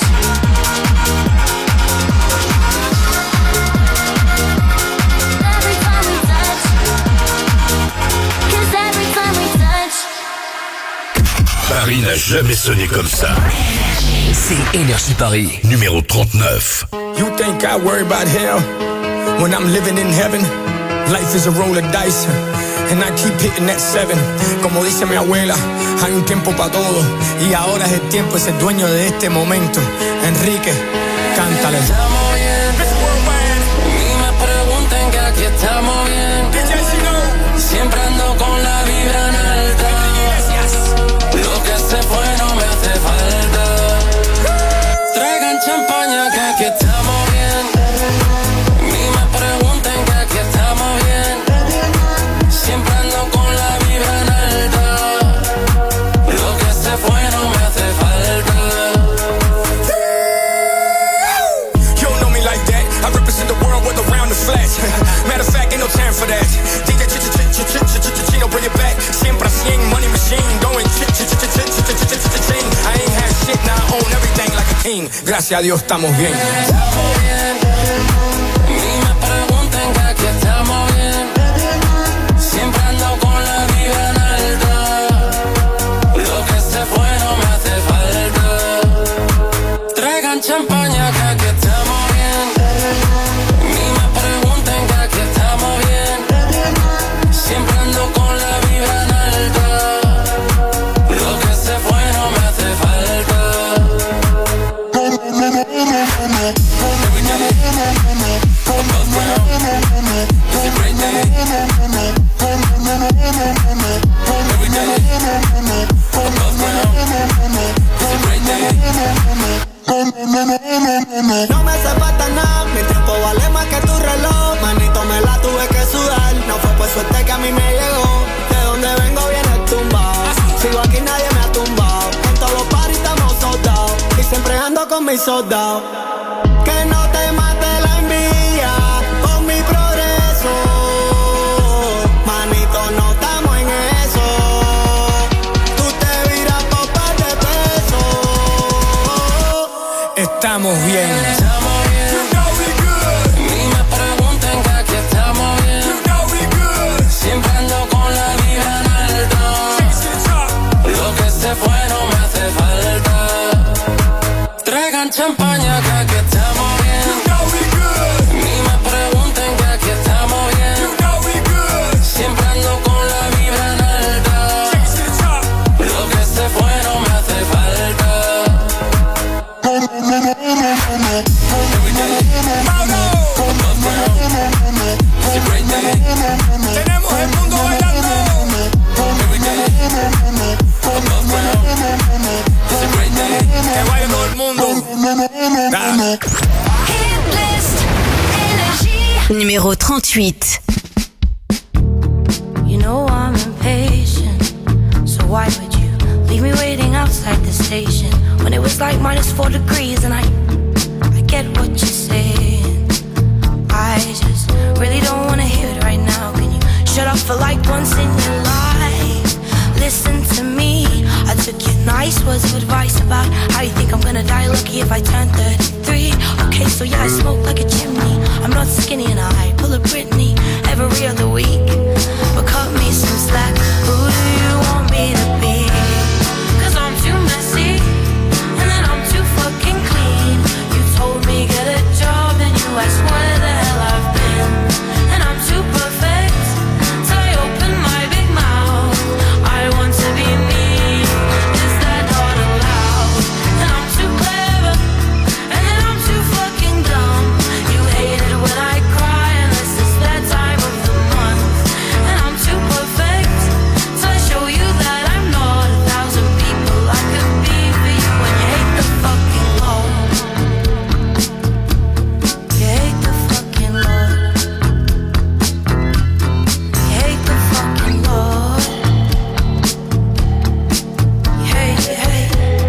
[SPEAKER 3] every time we touch, 'cause every time we touch.
[SPEAKER 8] Paris n'a jamais sonné comme ça. C'est Énergie Paris, numéro 39.
[SPEAKER 4] You think I worry about hell when I'm living in heaven? Life is a roll of dice and I keep hitting that 7. Como dice mi abuela, hay un tiempo para todo y ahora es el tiempo, es el dueño de este momento. Enrique, cántale.
[SPEAKER 5] Estamos bien, ni me pregunten que aquí estamos bien. Siempre ando con la vibra en alta. Lo que se fue no me hace falta. Traigan champaña que aquí estamos bien. Ni me pregunten que aquí estamos bien. Siempre ando con la vibra en alta. Lo que se fue no me hace falta.
[SPEAKER 4] You don't know me like that. I represent the world with around the flash. Matter of fact, ain't no time for that. DJ Chino, bring it back. Siempre 100, money machine, going ching. I ain't had shit, now I own everything like a king. Gracias a Dios estamos bien.
[SPEAKER 5] Estamos bien. Ni me pregunten que aquí estamos bien. Siempre ando con la vibra en alta. Lo que se fue no me hace falta. Traigan champaña que aquí estamos bien. Ni me pregunten que aquí estamos bien. Siempre ando con la vibra en alta.
[SPEAKER 6] me hizo dao. Que no te mate la envidia con mi progreso. Manito, no estamos en eso. Tú te viras por par de pesos.
[SPEAKER 4] Estamos bien.
[SPEAKER 5] Champaña, que aquí estamos bien. Ni me pregunten que aquí estamos bien. Siempre ando con la vibra en alta. Lo que se fue no me hace falta.
[SPEAKER 4] Tenemos el mundo bailando. Que baile todo el mundo.
[SPEAKER 26] Numéro 38.
[SPEAKER 10] You know I'm impatient, so why would you leave me waiting outside the station when it was like -4 degrees? And I get what you're saying. I just really don't wanna hear it right now. Can you shut up for like once in your life? Listen to me. I took your nice words of advice about how you think I'm gonna die lucky if I turn 33. Okay, so yeah, I smoke like a chimney. I'm not skinny and I pull a Britney every other week. But cut me some slack. Who do you want me to be? 'Cause I'm too messy and then I'm too fucking clean. You told me get a job and you asked where the hell I've been. And I'm too perfect till I open my big mouth. I want to be me. Is that not allowed? And I'm too clever and then I'm too fucking dumb. You hate it when I cry unless it's that time of the month. And I'm too perfect till I show you that I'm not 1,000 people I could be for you. When you hate the fucking Lord, you hate the fucking Lord, you hate the fucking Lord, you hate, you hate.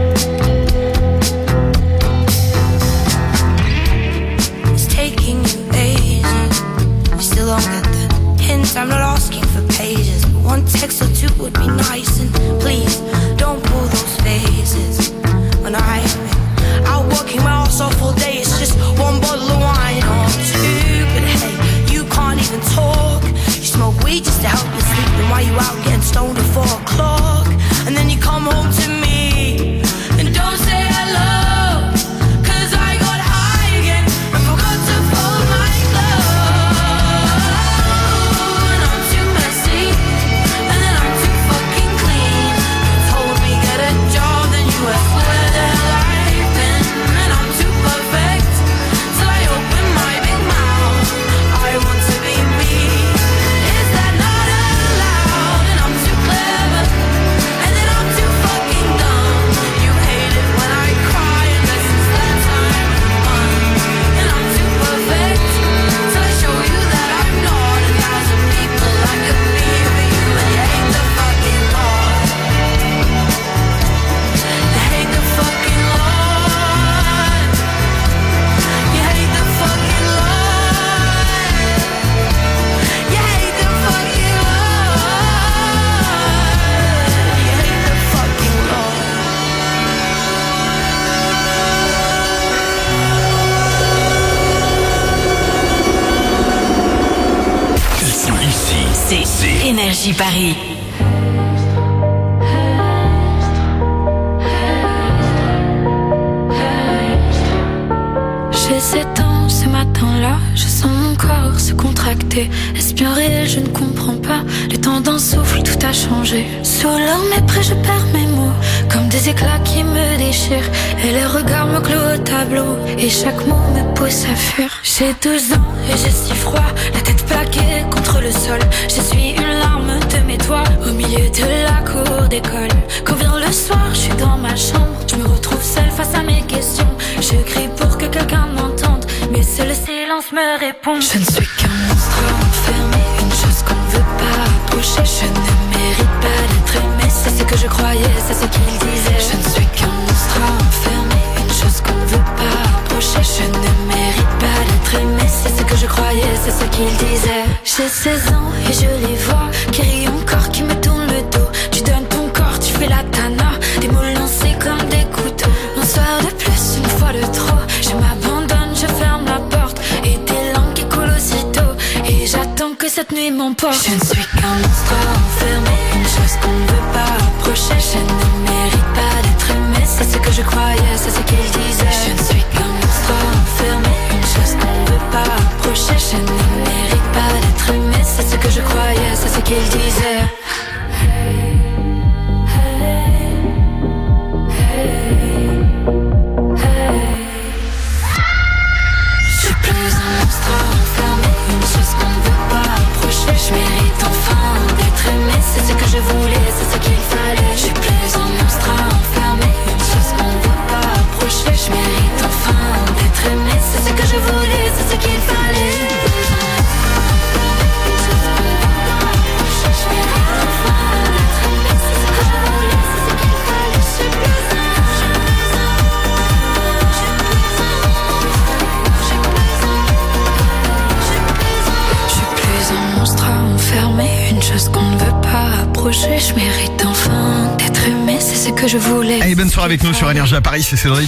[SPEAKER 10] It's taking you ages. You still don't get the hint. I'm not asking for pages, but one text or two would be nice. And please don't pull those faces when I'm out working my ass off all day. It's just one bottle of wine or two, but hey, you can't even talk. You smoke weed just to help you sleep, and while you out getting stoned at 4 o'clock, and then you come home to me and don't say hello. 'Cause I got high again and forgot to fold my clothes. And I'm too messy and then I'm too fucking clean. You told me get a job, then you asked where the hell I've been. And I'm too perfect till I open my big mouth. I want to be me. Is that not allowed? And I'm too clever and then I'm too fucking dumb. You hate it when I cry unless it's that time of the month. And I'm too perfect till I show you that I'm not 1,000 people I could be for you. And you hate the fucking Lord, you hate the fucking Lord, you hate the fucking Lord, you hate the fucking Lord, you hate the fucking Lord.
[SPEAKER 26] Ici, c'est Énergie Paris.
[SPEAKER 10] J'ai 7 ans ce matin-là, je sens mon corps se contracter. Est-ce bien réel, je ne comprends pas. Les temps d'un souffle, tout a changé. Sous leur mépris, je perds mes mots, comme des éclats qui me déchirent. Et les regards me clouent au tableau, et chaque mot me pousse à fuir. J'ai 12 ans et j'ai si froid, la tête plaquée contre le sol. Je suis une larme de mes doigts, au milieu de la cour d'école. Quand vient le soir, je suis dans ma chambre, je me retrouve seule face à mes questions. Je crie pour que quelqu'un m'entende, mais seul le silence me répond. Je ne suis qu'un monstre enfermé, une chose qu'on ne veut pas approcher. Je ne mérite pas d'être aimé, c'est ce que je croyais, c'est ce qu'il disait. Je ne suis qu'un monstre enfermé, une chose qu'on ne veut qu'ils disaient. J'ai 16 ans et je les vois qui rient encore, qui me tournent le dos. Tu donnes ton corps, tu fais la tana. Des mots lancés comme des couteaux. Un soir de plus, une fois de trop. Je m'abandonne, je ferme la porte. Et des langues qui coulent aussitôt. Et j'attends que cette nuit m'emporte. Je ne suis qu'un monstre enfermé, une chose qu'on ne veut pas approcher. Je ne mérite pas d'être aimé, c'est ce que je croyais, c'est ce qu'ils disaient. Je ne suis qu'un monstre enfermé, une chose qu'on ne veut pas approcher. Je ne mérite pas d'être aimé, c'est ce que je croyais, c'est ce qu'ils disaient. Je suis plus un monstre enfermé, une chose qu'on ne veut pas approcher. Je mérite enfin d'être aimé, c'est ce que je voulais, c'est ce qu'il fallait. Je suis plus un monstre enfermé, une chose qu'on ne veut pas approcher. Je mérite enfin d'être aimé, c'est ce que je voulais, c'est ce qu'il fallait. Une chose qu'on ne veut pas approcher, je mérite enfin d'être aimé, c'est ce que je voulais.
[SPEAKER 2] Allez, bonne soirée avec nous sur Énergie à Paris, c'est Cédric.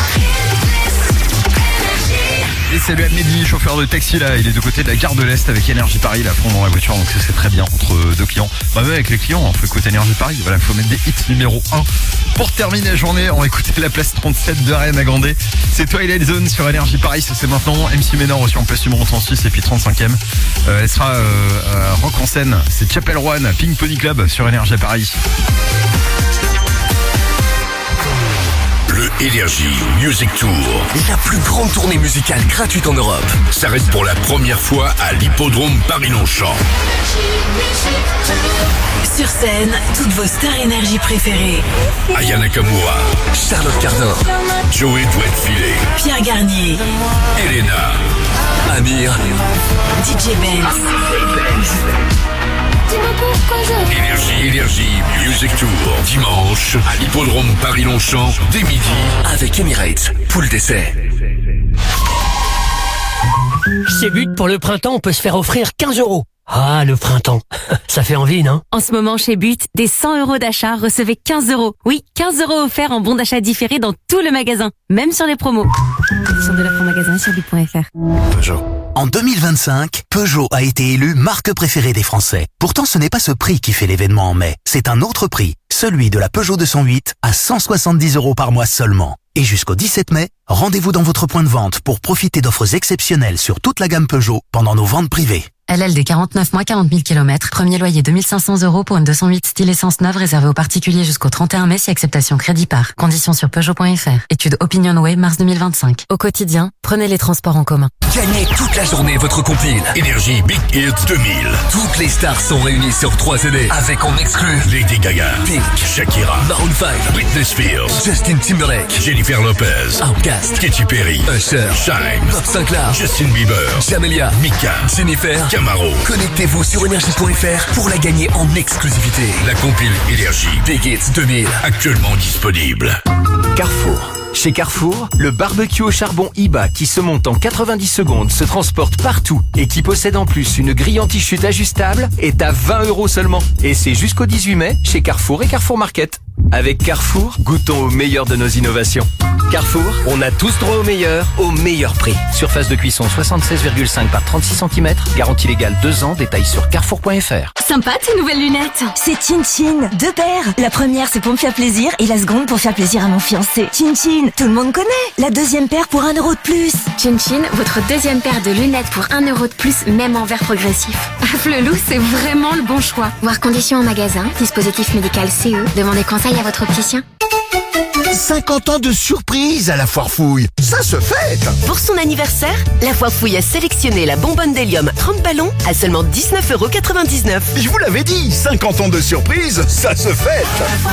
[SPEAKER 2] Et salut à Mehdi, chauffeur de taxi là, il est de côté de la gare de l'Est avec Énergie Paris, là, fond dans la voiture, donc c'est très bien entre deux clients. Bah même avec les clients, on fait écouter Énergie Paris, voilà, faut mettre des hits numéro 1. Pour terminer la journée, on va écouter la place 37 de Ariana Grande. C'est Twilight Zone sur Énergie Paris, ça c'est maintenant. MC Ménor aussi en place numéro 36 et puis 35e. Elle sera rock en scène, c'est Chapel One, Pink Pony Club sur Énergie Paris.
[SPEAKER 8] Le Energy Music Tour.
[SPEAKER 27] La plus grande tournée musicale gratuite en Europe.
[SPEAKER 8] S'arrête pour la première fois à l'hippodrome Paris-Longchamp.
[SPEAKER 26] Sur scène, toutes vos stars énergie préférées.
[SPEAKER 8] Aya Nakamura,
[SPEAKER 27] Charlotte Cardin,
[SPEAKER 8] Joey Douette-Filet,
[SPEAKER 26] Pierre Garnier,
[SPEAKER 8] Elena,
[SPEAKER 27] Amir,
[SPEAKER 26] DJ Benz.
[SPEAKER 8] Energy Music Tour. Dimanche à l'hippodrome Paris-Longchamp dès midi.
[SPEAKER 27] avec Emirates, poule d'essai.
[SPEAKER 16] Chez But, pour le printemps, on peut se faire offrir 15 €. Ah, le printemps. Ça fait envie, non?
[SPEAKER 7] En ce moment, chez But, des 100 € d'achat, recevez 15 €. Oui, 15 € offerts en bon d'achat différé dans tout le magasin, même sur les promos. Conditions de l'offre en magasin et sur but.fr.
[SPEAKER 9] Peugeot. En 2025, Peugeot a été élu marque préférée des Français. Pourtant, ce n'est pas ce prix qui fait l'événement en mai. C'est un autre prix, celui de la Peugeot 208 à 170 € par mois seulement. Et jusqu'au 17 mai, rendez-vous dans votre point de vente pour profiter d'offres exceptionnelles sur toute la gamme Peugeot pendant nos ventes privées.
[SPEAKER 7] LLD 49 mois, 40 000 km. Premier loyer 2500 € pour une 208 style essence neuve réservée aux particuliers jusqu'au 31 mai si acceptation crédit par. Conditions sur Peugeot.fr. Étude Opinionway, mars 2025. Au quotidien, prenez les transports en commun.
[SPEAKER 27] Gagnez toute la journée votre compile.
[SPEAKER 8] Energy Big Hit 2000.
[SPEAKER 27] Toutes les stars sont réunies sur 3 CD. Avec en exclu
[SPEAKER 8] Lady Gaga,
[SPEAKER 27] Pink,
[SPEAKER 8] Shakira,
[SPEAKER 27] Maroon 5,
[SPEAKER 8] Britney Spears,
[SPEAKER 27] Justin Timberlake,
[SPEAKER 8] Jennifer Lopez,
[SPEAKER 27] Outkast,
[SPEAKER 8] Katy Perry,
[SPEAKER 27] Usher,
[SPEAKER 8] Shine,
[SPEAKER 27] Bob Sinclair,
[SPEAKER 8] Justin Bieber,
[SPEAKER 27] Jamelia,
[SPEAKER 8] Mika,
[SPEAKER 27] Jennifer,
[SPEAKER 8] Camaro.
[SPEAKER 27] Connectez-vous sur Energy.fr pour la gagner en exclusivité.
[SPEAKER 8] La compile Energy
[SPEAKER 27] Big Hits 2000.
[SPEAKER 8] actuellement disponible.
[SPEAKER 12] Carrefour. Chez Carrefour, le barbecue au charbon IBA qui se monte en 90 secondes, se transporte partout et qui possède en plus une grille anti-chute ajustable est à 20 € seulement. Et c'est jusqu'au 18 mai chez Carrefour et Carrefour Market. Avec Carrefour, goûtons au meilleur de nos innovations. Carrefour, on a tous droit au meilleur prix. Surface de cuisson 76,5 par 36 cm, garantie légale 2 ans, détails sur carrefour.fr.
[SPEAKER 7] Sympa tes nouvelles lunettes.
[SPEAKER 13] C'est Chin Chin, 2 paires. La première c'est pour me faire plaisir et la seconde pour faire plaisir à mon fiancé. Chin Chin, tout le monde connaît. La deuxième paire pour 1 € de plus.
[SPEAKER 7] Chin Chin, votre deuxième paire de lunettes pour 1 € de plus, même en verre progressif. Flelou, c'est vraiment le bon choix.
[SPEAKER 21] Voir conditions en magasin, dispositif médical CE, demandez conseil à votre opticien.
[SPEAKER 15] 50 ans de surprise à la Foire Fouille, ça se fête.
[SPEAKER 17] Pour son anniversaire, la Foire Fouille a sélectionné la bonbonne d'hélium 30 ballons à seulement 19,99 €.
[SPEAKER 15] Je vous l'avais dit, 50 ans de surprise, ça se fête.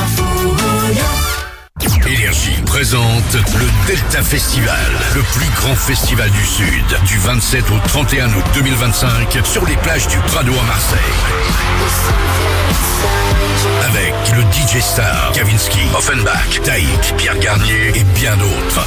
[SPEAKER 8] Énergie présente le Delta Festival, le plus grand festival du Sud, du 27 au 31 août 2025 sur les plages du Prado à Marseille. Avec le DJ DJ Star, Kavinsky, Offenbach, Taïk, Pierre Garnier et bien d'autres.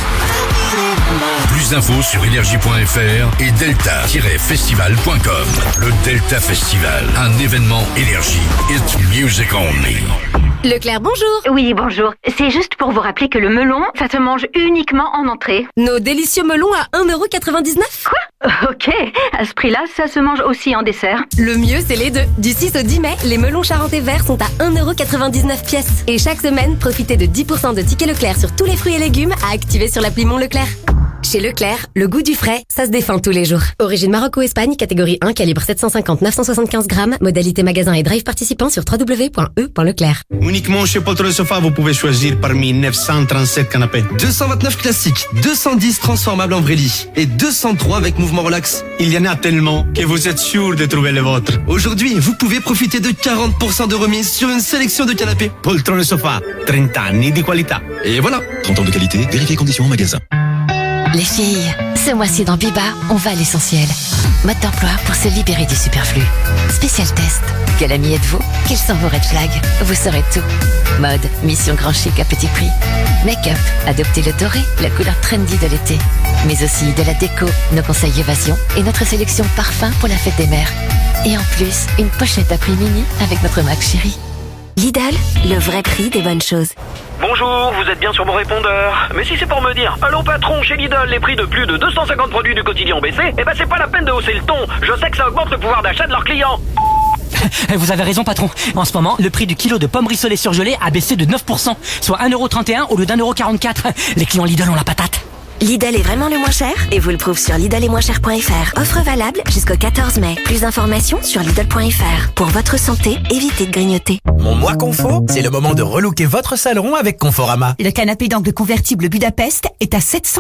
[SPEAKER 8] Plus d'infos sur énergie.fr et delta-festival.com. Le Delta Festival, un événement Énergie. It's music only.
[SPEAKER 14] Leclerc, bonjour. Oui, bonjour. C'est juste pour vous rappeler que le melon, ça se mange uniquement en entrée. Nos délicieux melons à 1,99€. Quoi? Ok, à ce prix-là, ça se mange aussi en dessert. Le mieux, c'est les deux. Du 6 au 10 mai, les melons charentais verts sont à 1,99€ pièce. Et chaque semaine, profitez de 10% de tickets Leclerc sur tous les fruits et légumes à activer sur l'appli Mon Leclerc. Chez Leclerc, le goût du frais, ça se défend tous les jours. Origine Maroc ou Espagne, catégorie 1, calibre 750-975 grammes, modalité magasin et drive participant sur www.e.leclerc.
[SPEAKER 18] Uniquement chez Poltron Sofa, vous pouvez choisir parmi 937 canapés. 229 classiques, 210 transformables en vrai lit et 203 avec mouvement relax. Il y en a tellement que vous êtes sûr de trouver le vôtre. Aujourd'hui, vous pouvez profiter de 40% de remise sur une sélection de canapés. Poltron Sofa, 30 anni di qualità. Et voilà, 30 ans de qualité, vérifiez conditions en magasin.
[SPEAKER 19] Les filles, ce mois-ci dans Biba, on va à l'essentiel. Mode d'emploi pour se libérer du superflu. Spécial test. Quel ami êtes-vous? Quels sont vos red flags? Vous saurez tout. Mode, mission grand chic à petit prix. Make-up, adoptez le doré, la couleur trendy de l'été. Mais aussi de la déco, nos conseils évasion et notre sélection parfum pour la fête des mères. Et en plus, une pochette à prix mini avec notre Mac chérie.
[SPEAKER 13] Lidl, le vrai prix des bonnes choses.
[SPEAKER 20] Bonjour, vous êtes bien sur mon répondeur. Mais si c'est pour me dire, allô patron, chez Lidl, les prix de plus de 250 produits du quotidien ont baissé, eh ben c'est pas la peine de hausser le ton. Je sais que ça augmente le pouvoir d'achat de leurs clients.
[SPEAKER 22] Vous avez raison patron. En ce moment, le prix du kilo de pommes rissolées surgelées a baissé de 9%, soit 1,31€ au lieu d'1,44€. Les clients Lidl ont la patate.
[SPEAKER 13] Lidl est vraiment le moins cher et vous le prouve sur lidl-et-moins-cher.fr. Offre valable jusqu'au 14 mai. Plus d'informations sur lidl.fr. Pour votre santé, évitez de grignoter.
[SPEAKER 23] Mon mois confort, c'est le moment de relooker votre salon avec Conforama.
[SPEAKER 24] Le canapé d'angle convertible Budapest est à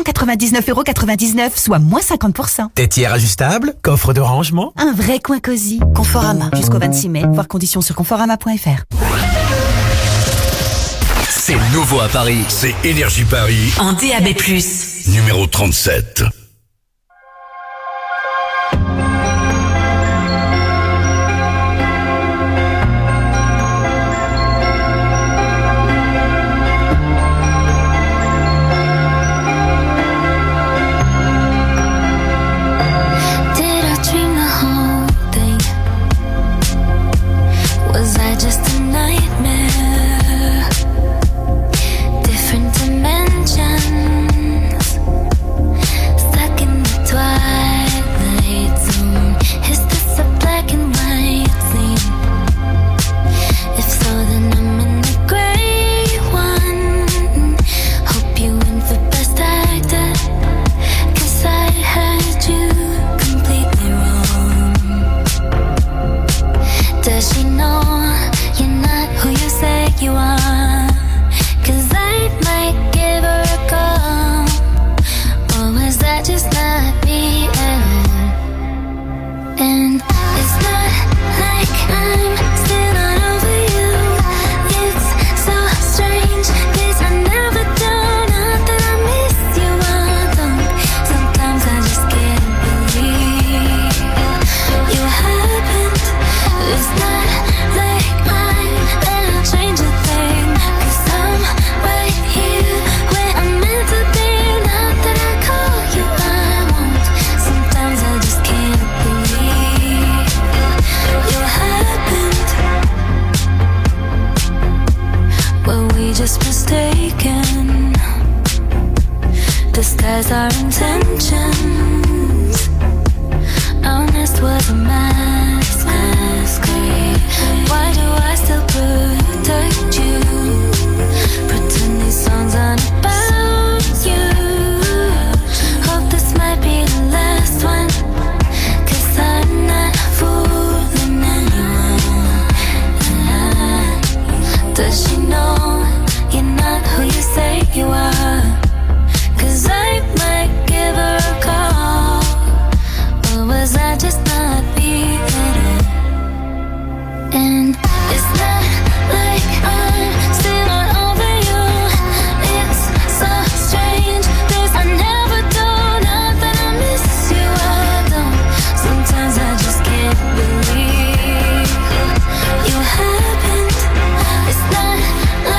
[SPEAKER 24] 799,99€, soit moins 50%.
[SPEAKER 23] Tétière ajustable, coffre de rangement.
[SPEAKER 24] Un vrai coin cosy. Conforama, jusqu'au 26 mai. Voir conditions sur conforama.fr.
[SPEAKER 27] C'est nouveau à Paris.
[SPEAKER 8] C'est Énergie Paris.
[SPEAKER 26] En DAB+.
[SPEAKER 8] Numéro 37.
[SPEAKER 10] Disguise our intentions. Honest was a masquerade. Why do I still protect you? Pretend these songs aren't about you. Hope this might be the last one, 'cause I'm not fooling anyone. Does she know you're not who you say you are? 'Cause I might give her a call. Or was I just not being it? And it's not like I'm still not over you. It's so strange, 'cause I never do. Not that I miss you, I don't. Sometimes I just can't believe you happened. It's not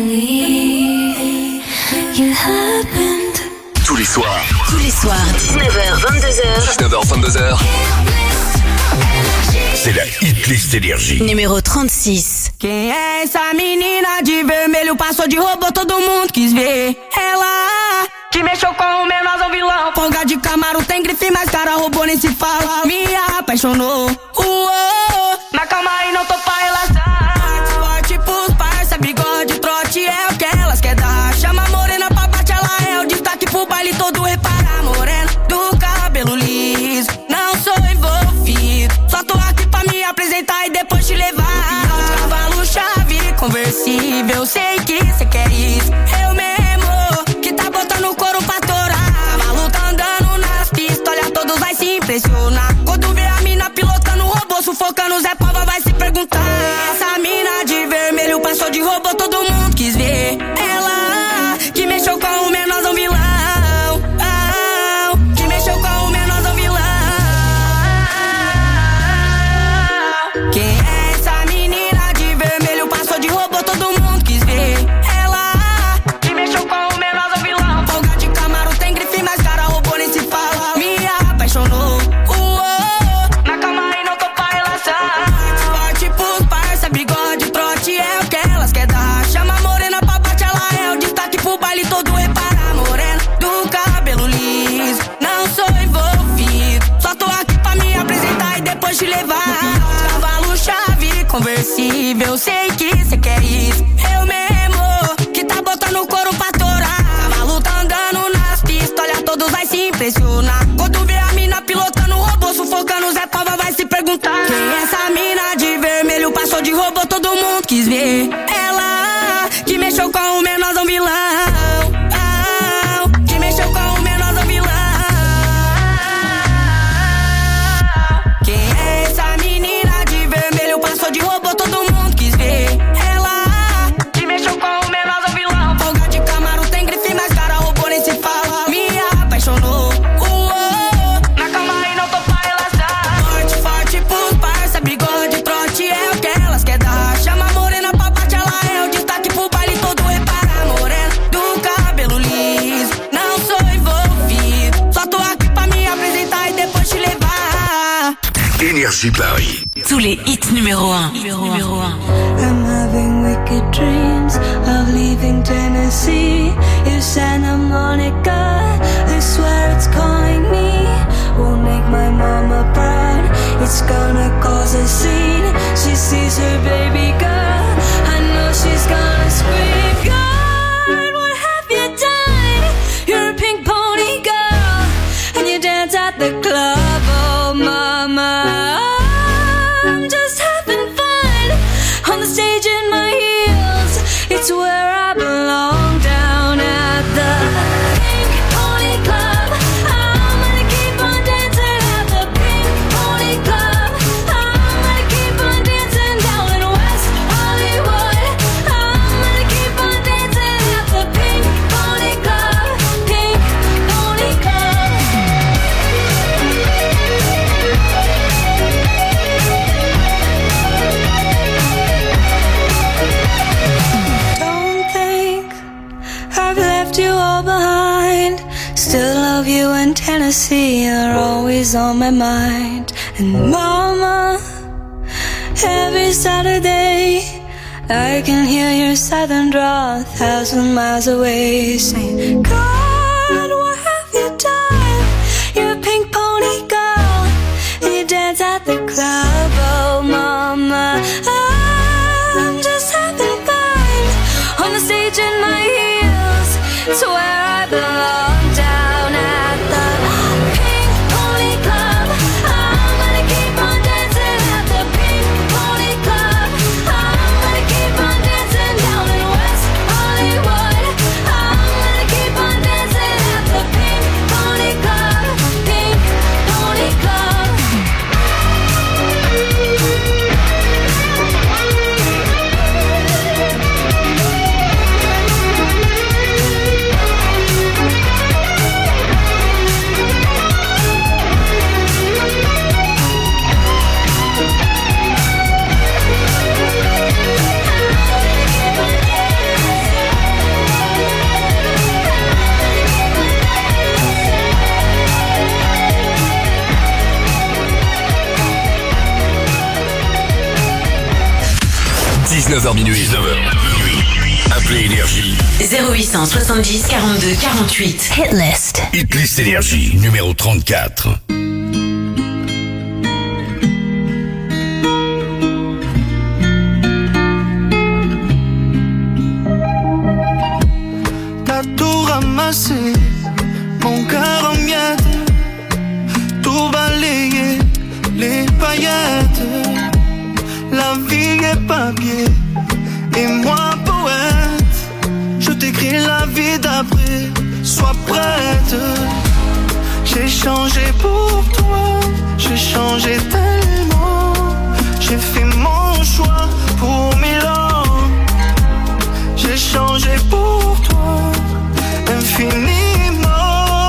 [SPEAKER 10] believe you happened.
[SPEAKER 27] Tous les soirs.
[SPEAKER 26] Tous les soirs, 19h,
[SPEAKER 27] 22h. C'est la Hitlist Énergie.
[SPEAKER 26] numéro 36.
[SPEAKER 1] Quem é essa menina de vermelho? Passou de robô, todo mundo quis ver. Ela que mexeu com o menorzão vilão. Folga de Camaro, tem grife, mas cara robô nem se fala. Me apaixonou. Mas calma aí, não tô pra relação. Forte pros parça, bigode, trote é o que elas quer dar. Chama a morena pra bate, ela é o destaque pro baile todo. Repara, morena do cabelo liso. Não sou envolvido, só tô aqui pra me apresentar e depois te levar. Cavalo chave, conversível, sei que cê quer isso. Eu mesmo, que tá botando o couro pra torar. Cavalo tá andando nas pistas, olha, todos vai se impressionar. Quando vê a mina pilotando o robô, sufocando, Zé Pava vai se perguntar. Essa mina de vermelho passou de robô, todo mundo quis ver. Ela que mexeu com o menorzão vilão. Que mexeu com o menorzão vilão. Quem é essa menina de vermelho? Passou de robô, todo mundo quis ver. Ela que mexeu com o menorzão vilão. Folga de Camaro, tem grife, mas cara robô nem se fala. Me apaixonou. Na calma aí, não tô pra relação. Forte pros parça, bigode, trote é o que elas quer dar. Chama a morena pra bate, ela é o destaque pro baile todo. Repara, morena do cabelo liso. Não sou envolvido, só tô aqui pra me apresentar e depois te levar. Cavalo chave, conversível, sei que cê quer isso. Eu mesmo, que tá botando o couro pra torar. Cavalo tá andando nas pistas, olha, todos vai se impressionar. Quando vê a mina pilotando o robô, sufocando, Zé Pava vai se perguntar. Quem é essa mina de vermelho? Passou de robô, todo mundo quis ver. Ela que mexeu com o menorzão vilão. Que mexeu com o menorzão vilão. Quem é essa menina de vermelho? Passou de robô, todo mundo quis ver. Ela que mexeu com o menorzão vilão. Folga de Camaro, tem grife, mas cara robô nem se fala. Me apaixonou. Na calma aí, não tô pra relação. Forte pros parça, bigode, trote é o que elas quer dar. Chama a morena pra bate, ela é o destaque pro baile todo. Repara, morena do cabelo liso. Não sou envolvido, só tô aqui pra me apresentar e depois te levar.
[SPEAKER 27] Énergie Paris.
[SPEAKER 26] Tous les hits numéro 1.
[SPEAKER 10] I'm having wicked dreams of leaving Tennessee. If Santa Monica, I swear it's calling me. Won't make my mama proud, it's gonna cause a scene. She sees her baby girl, I know she's gonna scream. God, what have you done? You're a pink pony girl, and you dance at the club, oh mama. I'm just having fun on the stage in my heels. It's where I belong, down at the Pink Pony Club. I'm gonna keep on dancing at the Pink Pony Club. I'm gonna keep on dancing down in West Hollywood. I'm gonna keep on dancing at the Pink Pony Club. Pink Pony Club. Don't think I've left you all behind. Still love you, and Tennessee are always on my mind. And mama, every Saturday I can hear your southern drawl 1,000 miles away, saying, God, what have you done? You're a pink pony girl, and you dance at the club, oh mama. I'm just having fun on the stage in my heels. It's where I belong, down at the Pink Pony Club. I'm gonna keep on dancing at the Pink Pony Club. I'm gonna keep on dancing down in West Hollywood. I'm gonna keep on dancing at the Pink Pony Club. Pink Pony Club.
[SPEAKER 27] 19h minuit. 19h minuit. Appelez Énergie.
[SPEAKER 26] 0800 70 42 48. Hitlist.
[SPEAKER 8] Hitlist Énergie, numéro 34.
[SPEAKER 2] T'as tout ramassé, mon cœur en miettes, tout balayé, les paillettes. La vie est papier et moi poète. Je t'écris la vie d'après, sois prête. J'ai changé pour toi, j'ai changé tellement. J'ai fait mon choix pour 1000 ans. J'ai changé pour toi infiniment.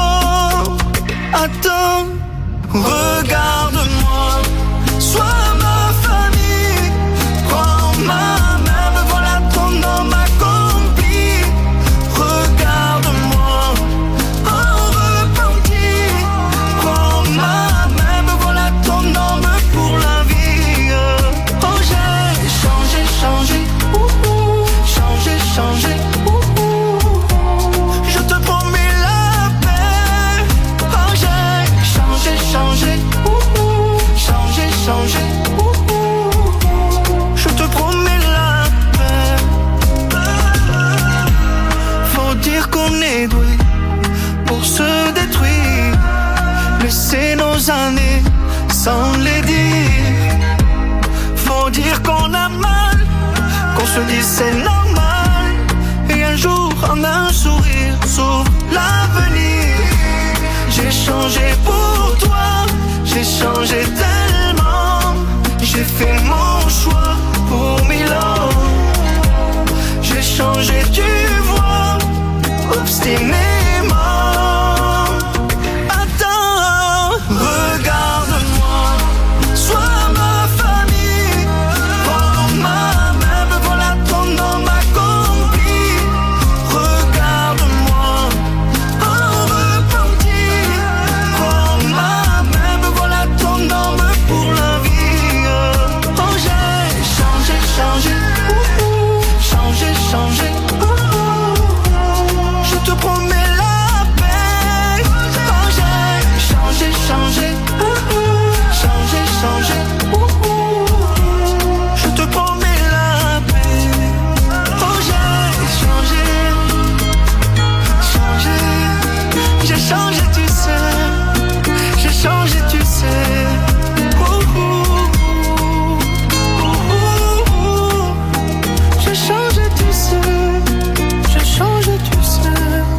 [SPEAKER 2] Attends, regarde-moi, sois ma famille. Prends ma main, me voilà ton homme accompli. Regarde-moi, en repenti. Prends ma main, me voilà ton homme pour la vie. Oh, j'ai changé, changé, changé, changé. Je te promets la paix. Oh, j'ai changé, changé, changé, changé. Je te promets la paix. Faut dire qu'on est doué pour se détruire, laisser nos années sans les dire. Faut dire qu'on a mal, qu'on se dit c'est normal. Et un jour en un sourire s'ouvre l'avenir. J'ai changé pour toi, j'ai changé tellement. J'ai fait mon choix pour 1000 ans. J'ai changé, tu vois, obstinément. Attends, regarde-moi, sois ma famille. Prends ma main, me voilà ton homme accompli. Regarde-moi, en repenti. Prends ma main, me voilà ton homme pour la vie. Oh, j'ai changé, changé, changé, changé. Je te promets la paix. Oh, j'ai changé, changé, changé, changé. Je te promets la paix. Oh, j'ai changé, changé. J'ai changé, tu sais. J'ai changé, tu sais. J'ai changé, tu sais. J'ai changé, tu sais.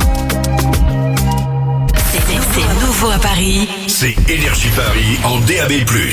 [SPEAKER 26] C'est nouveau à Paris.
[SPEAKER 8] C'est Énergie Paris en DAB+.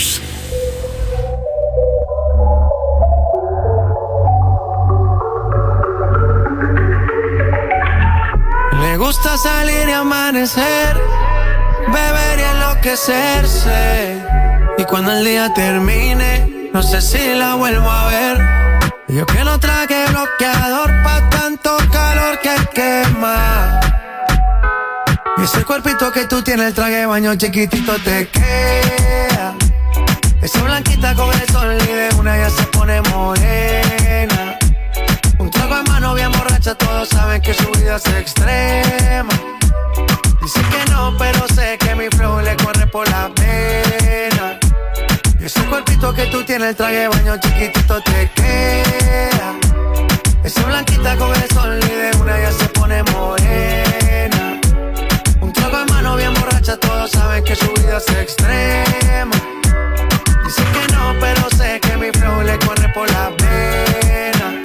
[SPEAKER 2] Me gusta salir y amanecer, beber y enloquecerse. Y cuando el día termine, no sé si la vuelvo a ver. Yo que no traje bloqueador pa' tanto calor que quema. Y ese cuerpito que tú tienes, el traje de baño chiquitito te queda. Esa blanquita con el sol y de una ya se pone morena. Un trago en mano bien borracha, todos saben que su vida es extrema. Dice que no, pero sé que mi flow le corre por la pena. Y ese cuerpito que tú tienes, el traje de baño chiquitito te queda. Esa blanquita con el sol y de una ya se pone morena. Un trago en mano bien borracha, todos saben que su vida es extrema. Dice que no, pero sé que mi flow le corre por la pena.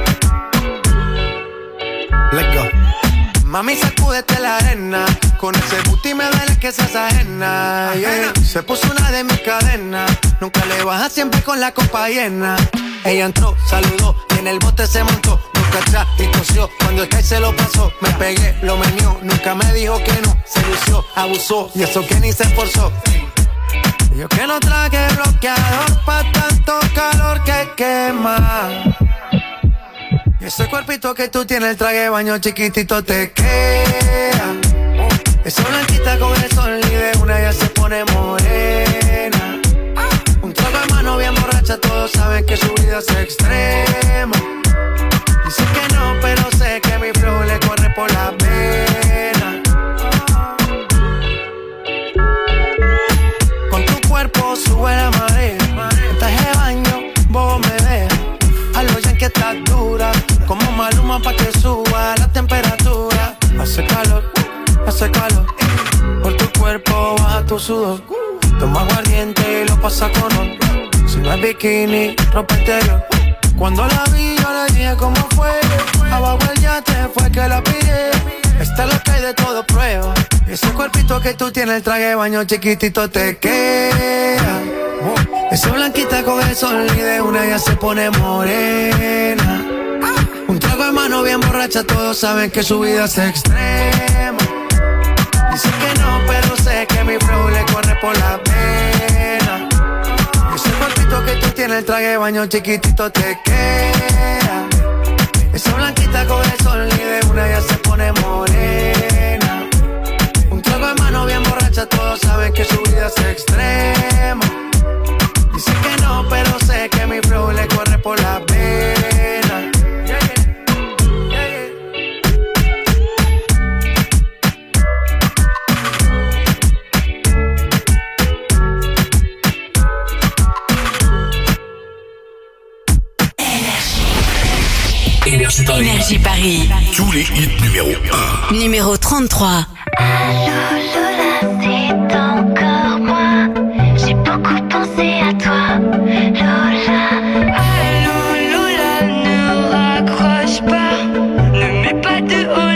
[SPEAKER 2] Let's go. Mami, sacúdete la arena. Con ese booty me duele que seas ajena, yeah. Se puso una de mis cadenas. Nunca le baja, siempre con la copa llena. Ella entró, saludó y en el bote se montó. Nunca atrás y tosió. Cuando el que se lo pasó, me pegué, lo menió. Nunca me dijo que no. Se lució, abusó y eso que ni se esforzó. Yo que no traje bloqueador pa' tanto calor que quema. Y ese cuerpito que tú tienes, el traje de baño chiquitito te queda. Esa blanquita con el sol y de una ya se pone morena. Un trago de mano bien borracha, borracha, todos saben que su vida es extrema. Dice que no, pero sé que mi flow le corre por la vena. Con tu cuerpo sube la marea. Traje de baño, vos me ves. A lo ya que estás dura, como Maluma pa' que suba la temperatura. Hace calor, por tu cuerpo baja tu sudor. Toma aguardiente y lo pasa con ron. Si no es bikini, ropa interior. Cuando la vi yo le dije cómo fue. Abajo el yate fue que la pillé. Esta es lo que hay de todo prueba. Ese cuerpito que tú tienes, el traje de baño chiquitito te queda. Esa blanquita con el sol y de una ya se pone morena. Un trago de mano bien borracha, todos saben que su vida es extrema. Dice que no, pero sé que mi flow le corre por la vena. Ese cuerpito que tú tienes, el traje de baño chiquitito te queda. Esa blanquita con el sol y de una ya se pone morena. Un trago de mano bien borracha, todos saben que su vida es extrema. Dice que no, pero sé que mi flow le corre por la vena.
[SPEAKER 26] Énergie Paris.
[SPEAKER 8] Tous les hits numéro 1.
[SPEAKER 26] Numéro 33.
[SPEAKER 10] Allô Lola, c'est encore moi. J'ai beaucoup pensé à toi, Lola. Allô Lola, ne raccroche pas. Ne mets pas de haut